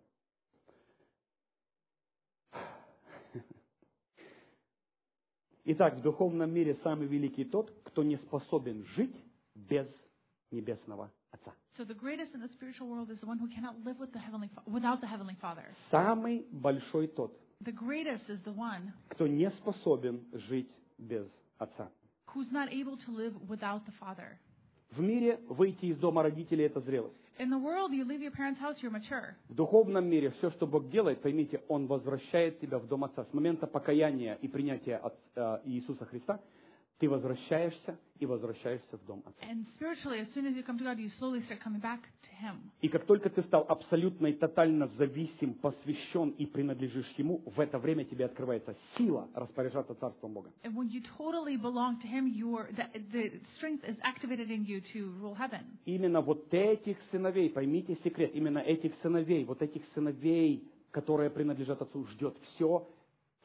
Итак, в духовном мире самый великий тот, кто не способен жить без небесного Отца. So the greatest in the spiritual world is the one who cannot live with without the heavenly Father. Самый большой тот, The greatest is the one кто не способен жить без Отца. who's not able to live without the Father. В мире выйти из дома родителей – это зрелость. In the world, you leave your parents' house, you're mature. В духовном мире все, что Бог делает, поймите, Он возвращает тебя в дом Отца. С момента покаяния и принятия Иисуса Христа ты возвращаешься и возвращаешься в дом Отца. And spiritually, as soon as you come to God, you slowly start coming back to Him. И как только ты стал абсолютно и тотально зависим, посвящен и принадлежишь Ему, в это время тебе открывается сила распоряжаться Царством Бога. And when you totally belong to Him, the strength is activated in you to rule heaven. Именно вот этих сыновей, поймите секрет, именно этих сыновей, вот этих сыновей, которые принадлежат Отцу, ждет все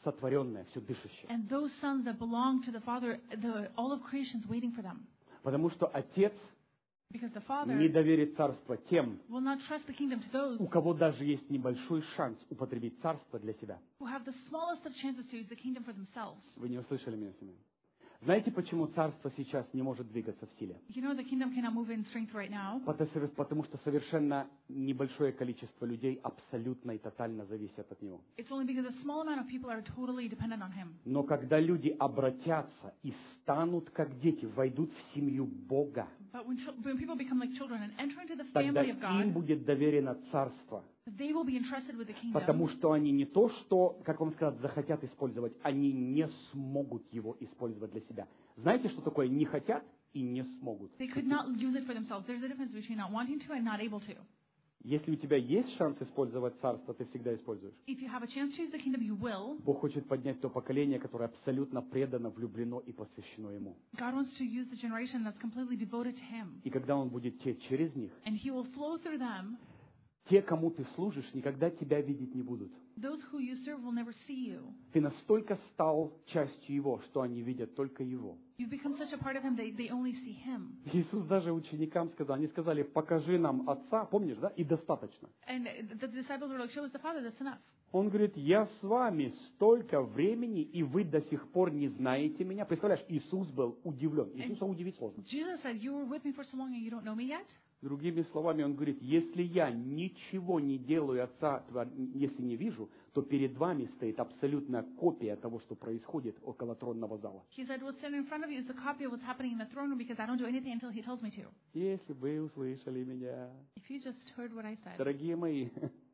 сотворенное, все дышащее. And those sons that belong to the Father, all of creation is waiting for them. Потому что Отец Because the Father не доверит царство тем, will not trust the kingdom to those у кого даже есть небольшой шанс употребить царство для себя. who have the smallest of chances to use the kingdom for themselves. Вы не услышали меня, Семен? Знаете, почему царство сейчас не может двигаться в силе? You know the kingdom cannot move in strength right now Потому что совершенно небольшое количество людей абсолютно и тотально зависят от него. it's only because a small amount of people are totally dependent on him. Но когда люди обратятся и станут как дети, войдут в семью Бога, But when people become like children and enter into the тогда family of God, им будет доверено царство. they will be entrusted with the kingdom Потому что они не то, что, как вам сказать, захотят использовать, они не смогут его использовать для себя. Знаете, что такое не хотят и не смогут? they could not use it for themselves. There's a difference between not wanting to and not able to. Если у тебя есть шанс использовать царство, ты всегда используешь. If you have a chance to use the kingdom, you will. Бог хочет поднять то поколение, которое абсолютно предано, влюблено и посвящено Ему. God wants to use the generation that's completely devoted to him. И когда Он будет течь через них, And he will flow through them. те, кому ты служишь, никогда тебя видеть не будут. Those who you serve will never see you. Ты настолько стал частью Его, что они видят только Его. You've become such a part of him, they only see him. Иисус даже ученикам сказал, они сказали, покажи нам Отца, помнишь, да? И достаточно. And the disciples were like, show us the Father, that's enough. Он говорит, я с вами столько времени, и вы до сих пор не знаете меня. Представляешь, Иисус был удивлен. Иисуса удивить сложно. Jesus said, you were with me for so long and you don't know me yet? Другими словами, он говорит, если я ничего не делаю Отца, если не вижу, то перед вами стоит абсолютная копия того, что происходит около тронного зала. He said, what's standing in front of you is the copy of what's happening in the throne room because I don't do anything until he tells me to. Если вы услышали меня, If you just heard what I said. дорогие мои.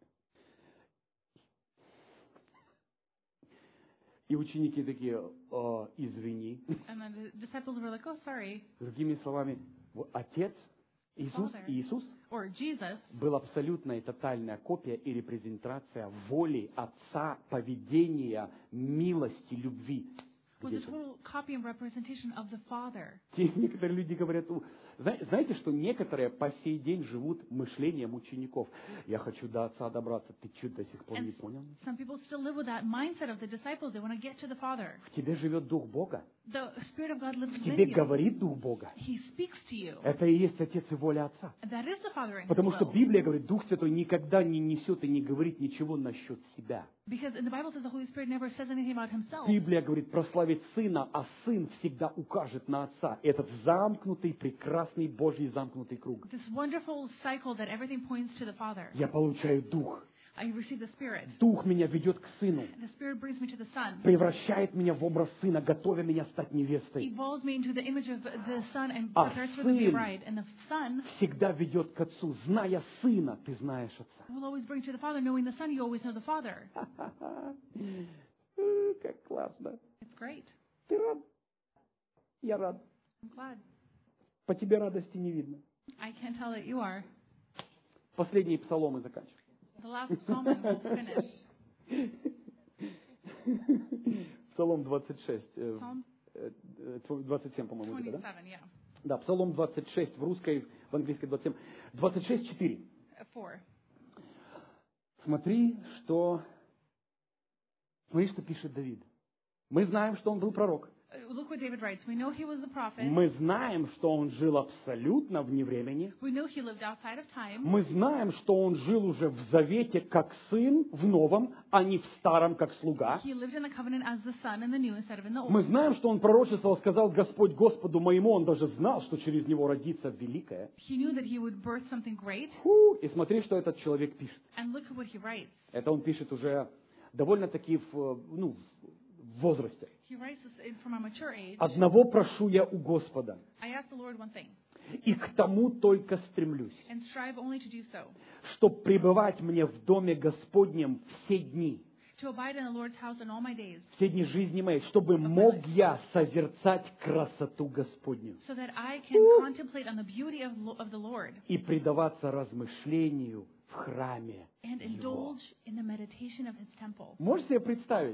И ученики такие, извини. And then the disciples were like, oh, sorry. Другими словами, Отец, Иисус Or Jesus был абсолютная и тотальная копия и репрезентация воли Отца, поведения, милости, любви. was a total copy and representation of the Father. Некоторые люди говорят, знаете, что некоторые по сей день живут мышлением учеников. Я хочу до Отца добраться. Ты что, до сих пор не понял? Some people still live with that mindset of the disciples. They want to get to the Father. В тебе живет Дух Бога. The Spirit of God lives В within тебе you. говорит Дух Бога. He speaks to you. Это и есть Отец и воля Отца. That is the Father in His Потому что will. Библия говорит, Дух Святой никогда не несет и не говорит ничего насчет себя. Because in the Bible says the Holy Spirit never says anything about Himself. Библия говорит прославить Сына, а Сын всегда укажет на Отца. Этот замкнутый, прекрасный Божий замкнутый круг. This wonderful cycle that everything points to the Father. Я получаю Дух. I receive the Spirit. Дух меня ведет к Сыну. The Spirit brings me to the Son. Превращает меня в образ Сына, готовя меня стать невестой. Evolves me into the image of the Son and А prepares for the Сын bride. And the Son всегда ведет к Отцу. Зная Сына, ты знаешь Отца. will always bring to the Father. Knowing the Son, you always know the Father. Как классно. It's great. Ты рад? Я рад. I'm glad. По тебе радости не видно. I can't tell that you are. Последние псаломы заканчиваем. The last psalm and we'll finish. Псалом 26. Psalm 27, по-моему, это, 27, да? yeah. Да, Псалом 26, в русской, в английской 27. 26:4. 4. Смотри, что пишет Давид. Мы знаем, что он был пророк. Look what David writes. We know he was the prophet. Мы знаем, что он жил абсолютно вне времени. We know he lived outside of time. Мы знаем, что он жил уже в завете как сын в новом, а не в старом как слуга. He lived in the covenant as the son in the new instead of in the Мы old. знаем, что он пророчествовал, сказал Господь Господу моему, он даже знал, что через него родится великое. He knew that he would birth something great. И смотри, что этот человек пишет. And look at what he writes. Это он пишет уже довольно-таки в возрасте. He writes this from a mature age. Одного прошу я у Господа, I ask the Lord one thing, и к тому только стремлюсь, and strive only to do so, чтоб пребывать мне в доме Господнем все дни, to abide in the Lord's house in all my days, все дни жизни моей, чтобы мог я созерцать красоту Господню so that I can contemplate on the beauty of the Lord и предаваться размышлению в храме and Его. indulge in the meditation of His temple. Можете себе представить?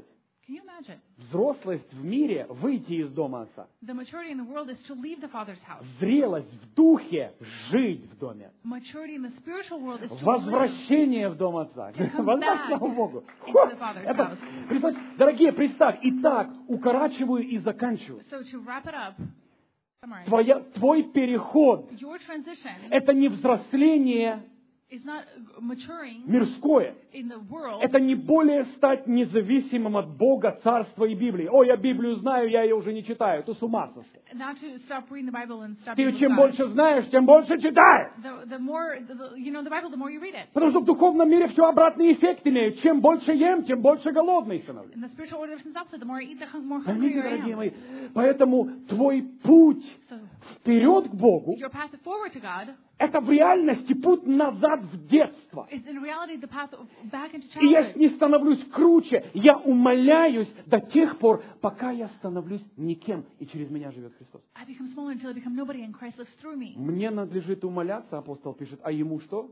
Can you imagine? Взрослость в мире – выйти из дома отца. The maturity in the world is to leave the Father's house. Зрелость в духе – жить в доме. Maturity in the spiritual world is to live Возвращение в дом отца. come Воздать back славу Богу. into the Father's Это, house. представь, дорогие, представь. Итак, укорачиваю и заканчиваю. So to wrap it up, summarize, Твой переход your transition – это не взросление is not maturing мирское. in the world. Это не более стать независимым от Бога, Царства и Библии. О, я Библию знаю, я ее уже не читаю. Ты с ума сошел. Not to stop reading the Bible and stop Ты being with чем God. больше знаешь, тем больше читаешь. The more you know the Bible, the more you read it. Потому что в духовном мире все обратный эффект имеет. Чем больше ем, тем больше голодный становлюсь. In the spiritual order, it's opposite. The more I eat, the more hungry Поймите, I дорогие am. мои, поэтому твой путь So вперед к Богу your path forward to God – это в реальности путь назад в детство. is in reality the path back into И я childhood. не становлюсь круче, я умаляюсь до тех пор, пока я становлюсь никем, и через меня живет Христос. I become smaller until I become nobody, and Christ lives through me. Мне надлежит умоляться, апостол пишет, а ему что?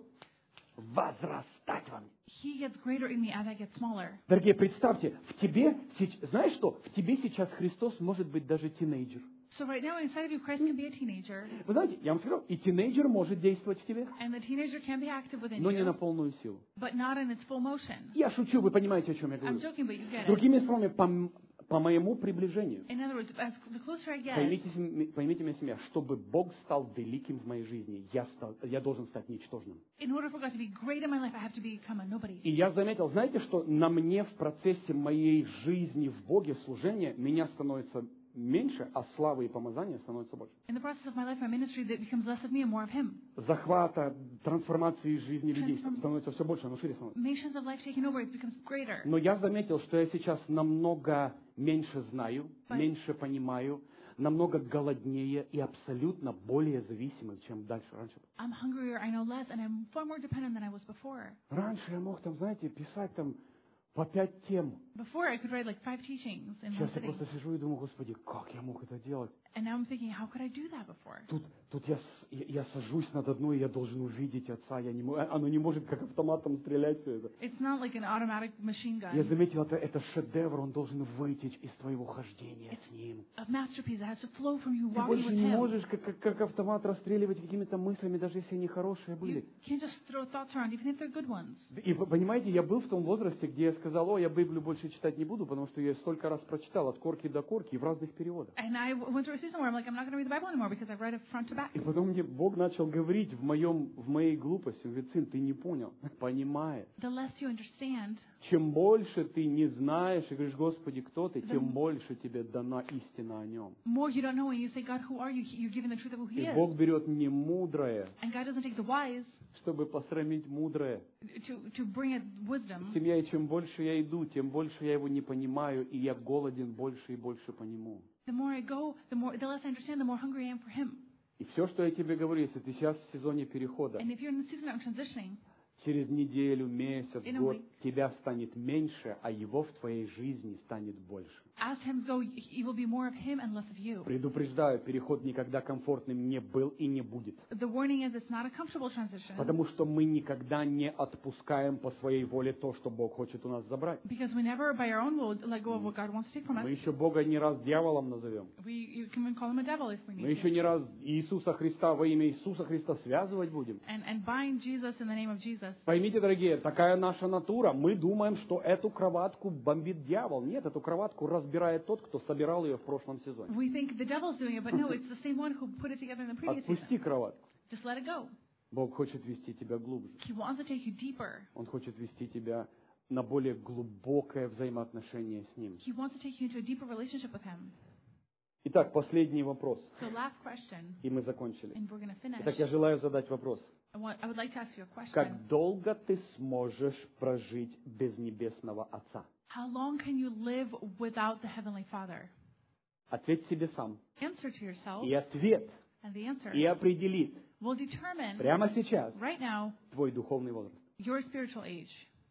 Возрастать во мне. He gets greater in me as I get smaller. Дорогие, представьте, в тебе, знаешь что, в тебе сейчас Христос может быть даже тинейджер. So right now, inside of you, Christ can be a teenager, Вы знаете, я вам скажу, и тинейджер может действовать в тебе, and the teenager can be active within но не на you, полную силу. but not in its full motion. Я шучу, вы понимаете, о чем я I'm говорю. joking, but you get it. Другими словами, по моему приближению, In other words, as the closer I get, поймите меня, семья, чтобы Бог стал великим в моей жизни, я должен стать ничтожным. in order for God to be great in my life, I have to become a nobody. И я заметил, знаете, что на мне в процессе моей жизни в Боге, служения, меня становится меньше, а славы и помазания становится больше. In the process of my life, my ministry, that becomes less of me and more of Him. Захвата, трансформации жизни людей становится все больше, оно шире становится. Nations of life taking over, it becomes greater. Но я заметил, что я сейчас намного меньше знаю, Right. меньше понимаю, намного голоднее и абсолютно более зависимым, чем раньше. I'm hungrier, I know less, and I'm far more dependent than I was before. Раньше я мог там, знаете, писать там по 5 тем. Before, I could write like 5 teachings in one Сейчас я sitting. просто сижу и думаю, Господи, как я мог это делать? And now I'm thinking, how could I do that before? Тут я сажусь над одной, и я должен увидеть Отца. Оно не может как автоматом стрелять все это. It's not like an automatic machine Я gun. заметил, это шедевр, он должен вытечь из твоего хождения с Ним. A masterpiece that has to flow from you Ты walking больше with не Him. можешь как автомат расстреливать какими-то мыслями, даже если они хорошие You были. can't just throw thoughts around, even if they're good ones. И понимаете, я был в том возрасте, где я сказал, я Библию больше читать не буду, потому что я ее столько раз прочитал, от корки до корки, и в разных переводах. And I went through a season where I'm like, I'm not going to read the Bible anymore because I've read it front to back. И потом мне Бог начал говорить в моей глупости. Он говорит, сын, ты не понял, понимаешь. The less you understand, Чем больше ты не знаешь и говоришь, Господи, кто ты, тем больше тебе дана истина о нем. more you don't know, and you say, God, who are you? You're given the truth of who He И is. Бог берет не мудрое, And God doesn't take the wise чтобы посрамить мудрое. to bring it wisdom. Семья, и чем больше я иду, тем больше я его не понимаю, и я голоден больше и больше по нему. The more I go, the less I understand, the more hungry I am for Him. И все, что я тебе говорю, если ты сейчас в сезоне перехода, And if you're in the season of transitioning, через неделю, месяц, In a год, week. тебя станет меньше, а его в твоей жизни станет больше. as times go, it will be more of Him and less of you. Предупреждаю, переход никогда комфортным не был и не будет. The warning is it's not a comfortable transition Потому что мы никогда не отпускаем по своей воле то, что Бог хочет у нас забрать. because we never, by our own will, let go of what God wants to take from Мы us. еще Бога не раз дьяволом назовем. You can call Him a devil if we Мы need еще to. не раз Иисуса Христа во имя Иисуса Христа связывать будем. And bind Jesus in the name of Jesus. Поймите, дорогие, такая наша натура. Мы думаем, что эту кроватку бомбит дьявол. Нет, эту кроватку разбирает тот, кто собирал ее в прошлом сезоне. We think the devil's doing it, but no, it's the same one who put it together in the previous season. Отпусти кроватку. Just let it go. Бог хочет вести тебя глубже. He wants to take you deeper. Он хочет вести тебя на более глубокое взаимоотношение с Ним. He wants to take you into a deeper relationship with Him. Итак, последний вопрос. So last question, И мы закончили. and we're going to finish. Итак, я желаю задать вопрос. I would like to ask you a question. Как долго ты сможешь прожить без Небесного Отца? How long can you live without the Heavenly Father? Ответь себе сам. Answer to yourself, И ответ and the answer и определит will determine прямо сейчас right now твой духовный возраст. your spiritual age.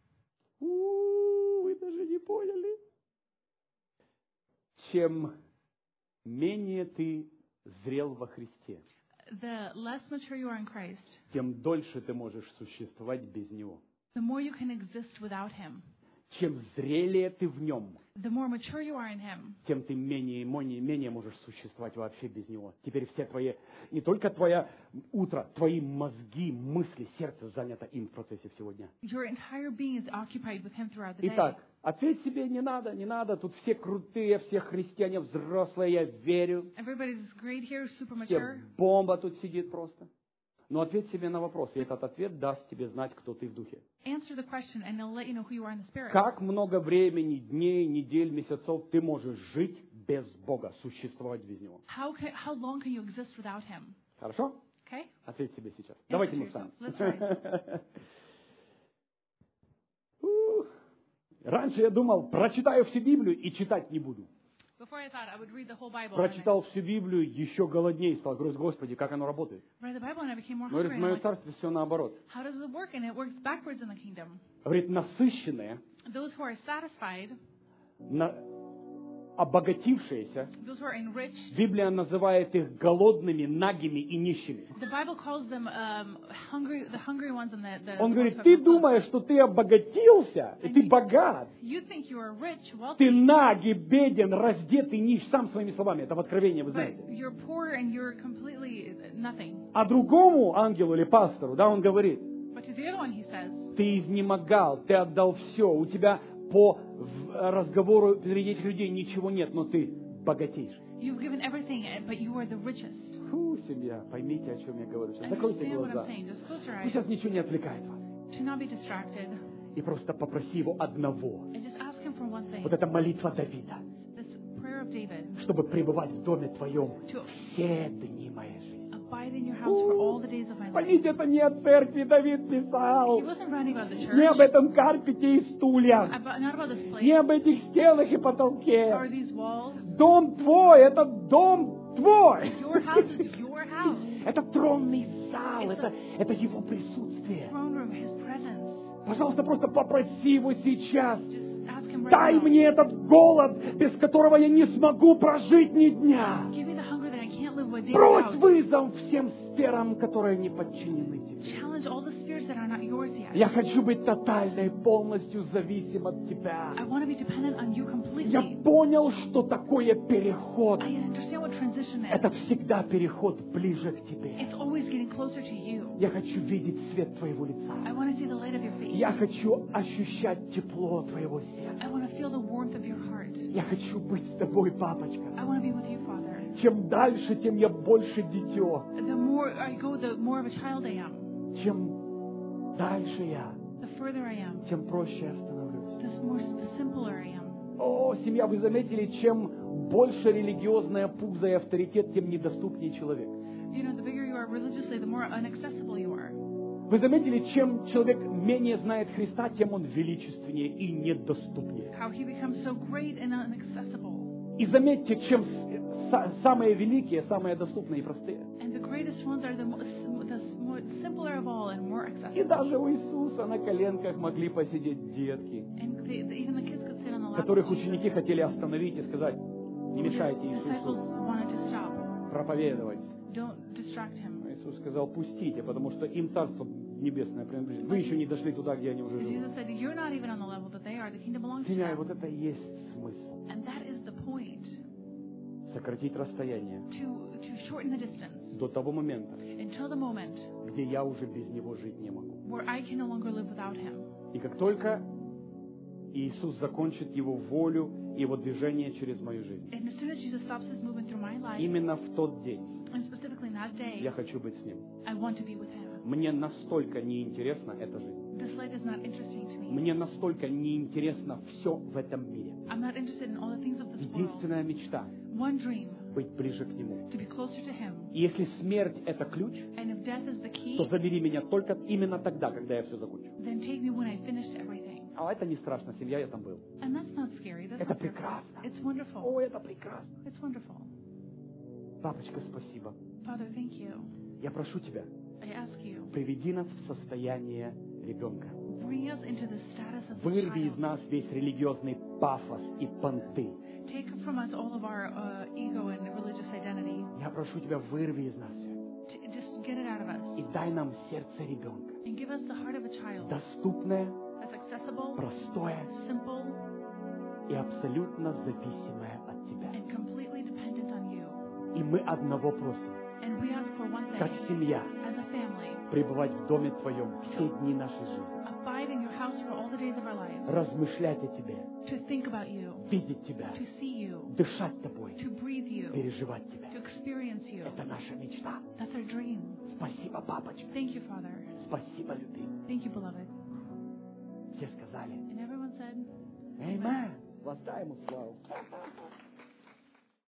Вы даже не поняли. Чем менее ты зрел во Христе, The less mature you are in Christ, тем дольше ты можешь существовать без Него. the more you can exist without Him. чем зрелее ты в нем, the more mature you are in Him, тем ты менее можешь существовать вообще без него. Теперь все твои, не только твое утро, твои мозги, мысли, сердце занято им в процессе всего дня. your entire being is occupied with Him throughout the day. Итак, ответь себе, не надо, тут все крутые, все христиане взрослые, я верю, Everybody's great here, super все mature. бомба тут сидит просто. Но ответь себе на вопрос, и этот ответ даст тебе знать, кто ты в духе. Answer the question, and it'll let you know who you are in the Spirit. Как много времени, дней, недель, месяцев ты можешь жить без Бога, существовать без Него? How long can you exist without Him? Хорошо? Okay? Ответь себе сейчас. Answer Давайте to мы yourself. встанем. Let's rise. Раньше я думал, прочитаю всю Библию и читать не буду. Before I thought I would read the whole Bible. Прочитал всю Библию, еще голоднее стал. Говорю, Господи, как оно работает? Read the Bible and I became more Говорит, hungry. в And I'm моем like, царстве все наоборот. how does it work? And it works backwards in the kingdom. Говорит, насыщенные, Those who are satisfied, обогатившиеся, those who are enriched, Библия называет их голодными, нагими и нищими. the Bible calls them hungry, the hungry ones and the Он ones говорит, who have ты no clothes. думаешь, что ты обогатился, и ты богат. You think you are rich, Ты wealthy, наги, беден, раздетый, нищ. Сам своими словами, это в Откровении, вы but знаете. you're poor and you're completely nothing. А другому ангелу или пастору, да, он говорит, But to the other one, he says, ты изнемогал, ты отдал все, у тебя по разговору среди этих людей ничего нет, но ты богатейший. you've given everything, but you are the richest. Фу, семья, поймите, о чем я говорю. Сейчас закройте Understand what I'm глаза. saying. Just close your Пусть eyes. сейчас ничего не отвлекает вас. To not be distracted. И просто попроси его одного. And just ask him for one thing. Вот это молитва Давида, This prayer of David. чтобы пребывать в доме твоем To все дни моей жизни. abide in your house for all the days of my life. Поймите, это не от церкви Давид писал. He wasn't writing about the church. Не об этом карпете и стульях. Not about this place. Не об этих стенах и потолке. Or these walls. Дом твой, это дом твой. Your house is your house. Это тронный зал, это его присутствие. Throne room, his presence. Пожалуйста, просто попроси его сейчас. Just ask him right Дай now. мне этот голод, без которого я не смогу прожить ни дня. Give me the hunger that I can't live a day Брось without. вызов всем сферам, которые не подчинены тебе. Challenge all the spirits that are not yours yet. Я хочу быть тотально и полностью зависим от тебя. I want to be dependent on you Я completely. понял, что такое переход. I understand what transition is. Это всегда переход ближе к тебе. It's always getting closer to you. Я хочу видеть свет твоего лица. I want to see the light of your face. Я хочу ощущать тепло твоего сердца. I want to feel the warmth of your heart. Я хочу быть с тобой, папочка. I want to be with you, Father. Чем дальше, тем я больше дитё. The more I go, the more of a child I am. Чем дальше я, The further I am, тем проще я становлюсь. the simpler I am. О, семья, вы заметили, чем больше религиозная пузо и авторитет, тем недоступнее человек. You know, the bigger you are religiously, the more inaccessible you are. Вы заметили, чем человек менее знает Христа, тем он величественнее и недоступнее. How he becomes so great and inaccessible. И заметьте, чем самые великие, самые доступные и простые. And the greatest ones are the more simpler of all and more И accessible. даже у Иисуса на коленках могли посидеть детки, And even the kids could sit on the lap которых of Jesus. ученики хотели остановить и сказать, не мешайте Disciples Иисусу wanted to stop. проповедовать. Don't distract him. А Иисус сказал, пустите, потому что им Царство Небесное принадлежит. Вы еще не дошли туда, где они уже But живут. Jesus said, you're not even on the level that they are. The kingdom belongs to Семья, и them. вот это и есть смысл. And that is the point. Сократить расстояние To shorten the distance до того момента, until the moment где я уже без Него жить не могу. where I can no longer live without him. И как только Иисус закончит Его волю, Его движение через мою жизнь, And as soon as Jesus stops his movement through my life, именно в тот день and specifically in that day, я хочу быть с Ним. I want to be with him. Мне настолько неинтересна эта жизнь. This life is not interesting to me. Мне настолько неинтересно все в этом мире. I'm not interested in all the things of this world. Единственная мечта One dream, — быть ближе к Нему. to be closer to him. И если смерть — это ключ, And if death is the key, то забери меня только именно тогда, когда я все закончу. then take me when I finished everything. А это не страшно, семья, я там был. And that's not scary. That's Это not fearful. прекрасно. It's wonderful. О, это прекрасно. It's wonderful. Папочка, спасибо. Father, thank you. Я прошу Тебя, I ask you, приведи нас в состояние ребенка. bring us into the status of the Вырви из child. нас весь религиозный пафос и понты. Take from us all of our ego and religious identity. Я прошу Тебя, вырви из нас все это. Just get it out of us. И дай нам сердце ребенка. And give us the heart of a child. Доступное, that's accessible, простое simple, и абсолютно зависимое от Тебя. and completely dependent on you. И мы одного просим, And we ask for one как thing, семья, as a family, пребывать в Доме Твоем все дни нашей жизни, abide in your house for all the days of our lives, размышлять о Тебе, to think about you, видеть Тебя, to see you, дышать Тобой, to breathe you, переживать Тебя. to experience you. Это наша мечта. That's our dream. Спасибо, папочка. Thank you, Father. Спасибо, любимый. Thank you, beloved. Все сказали. And everyone said, Amen. Воздай ему славу.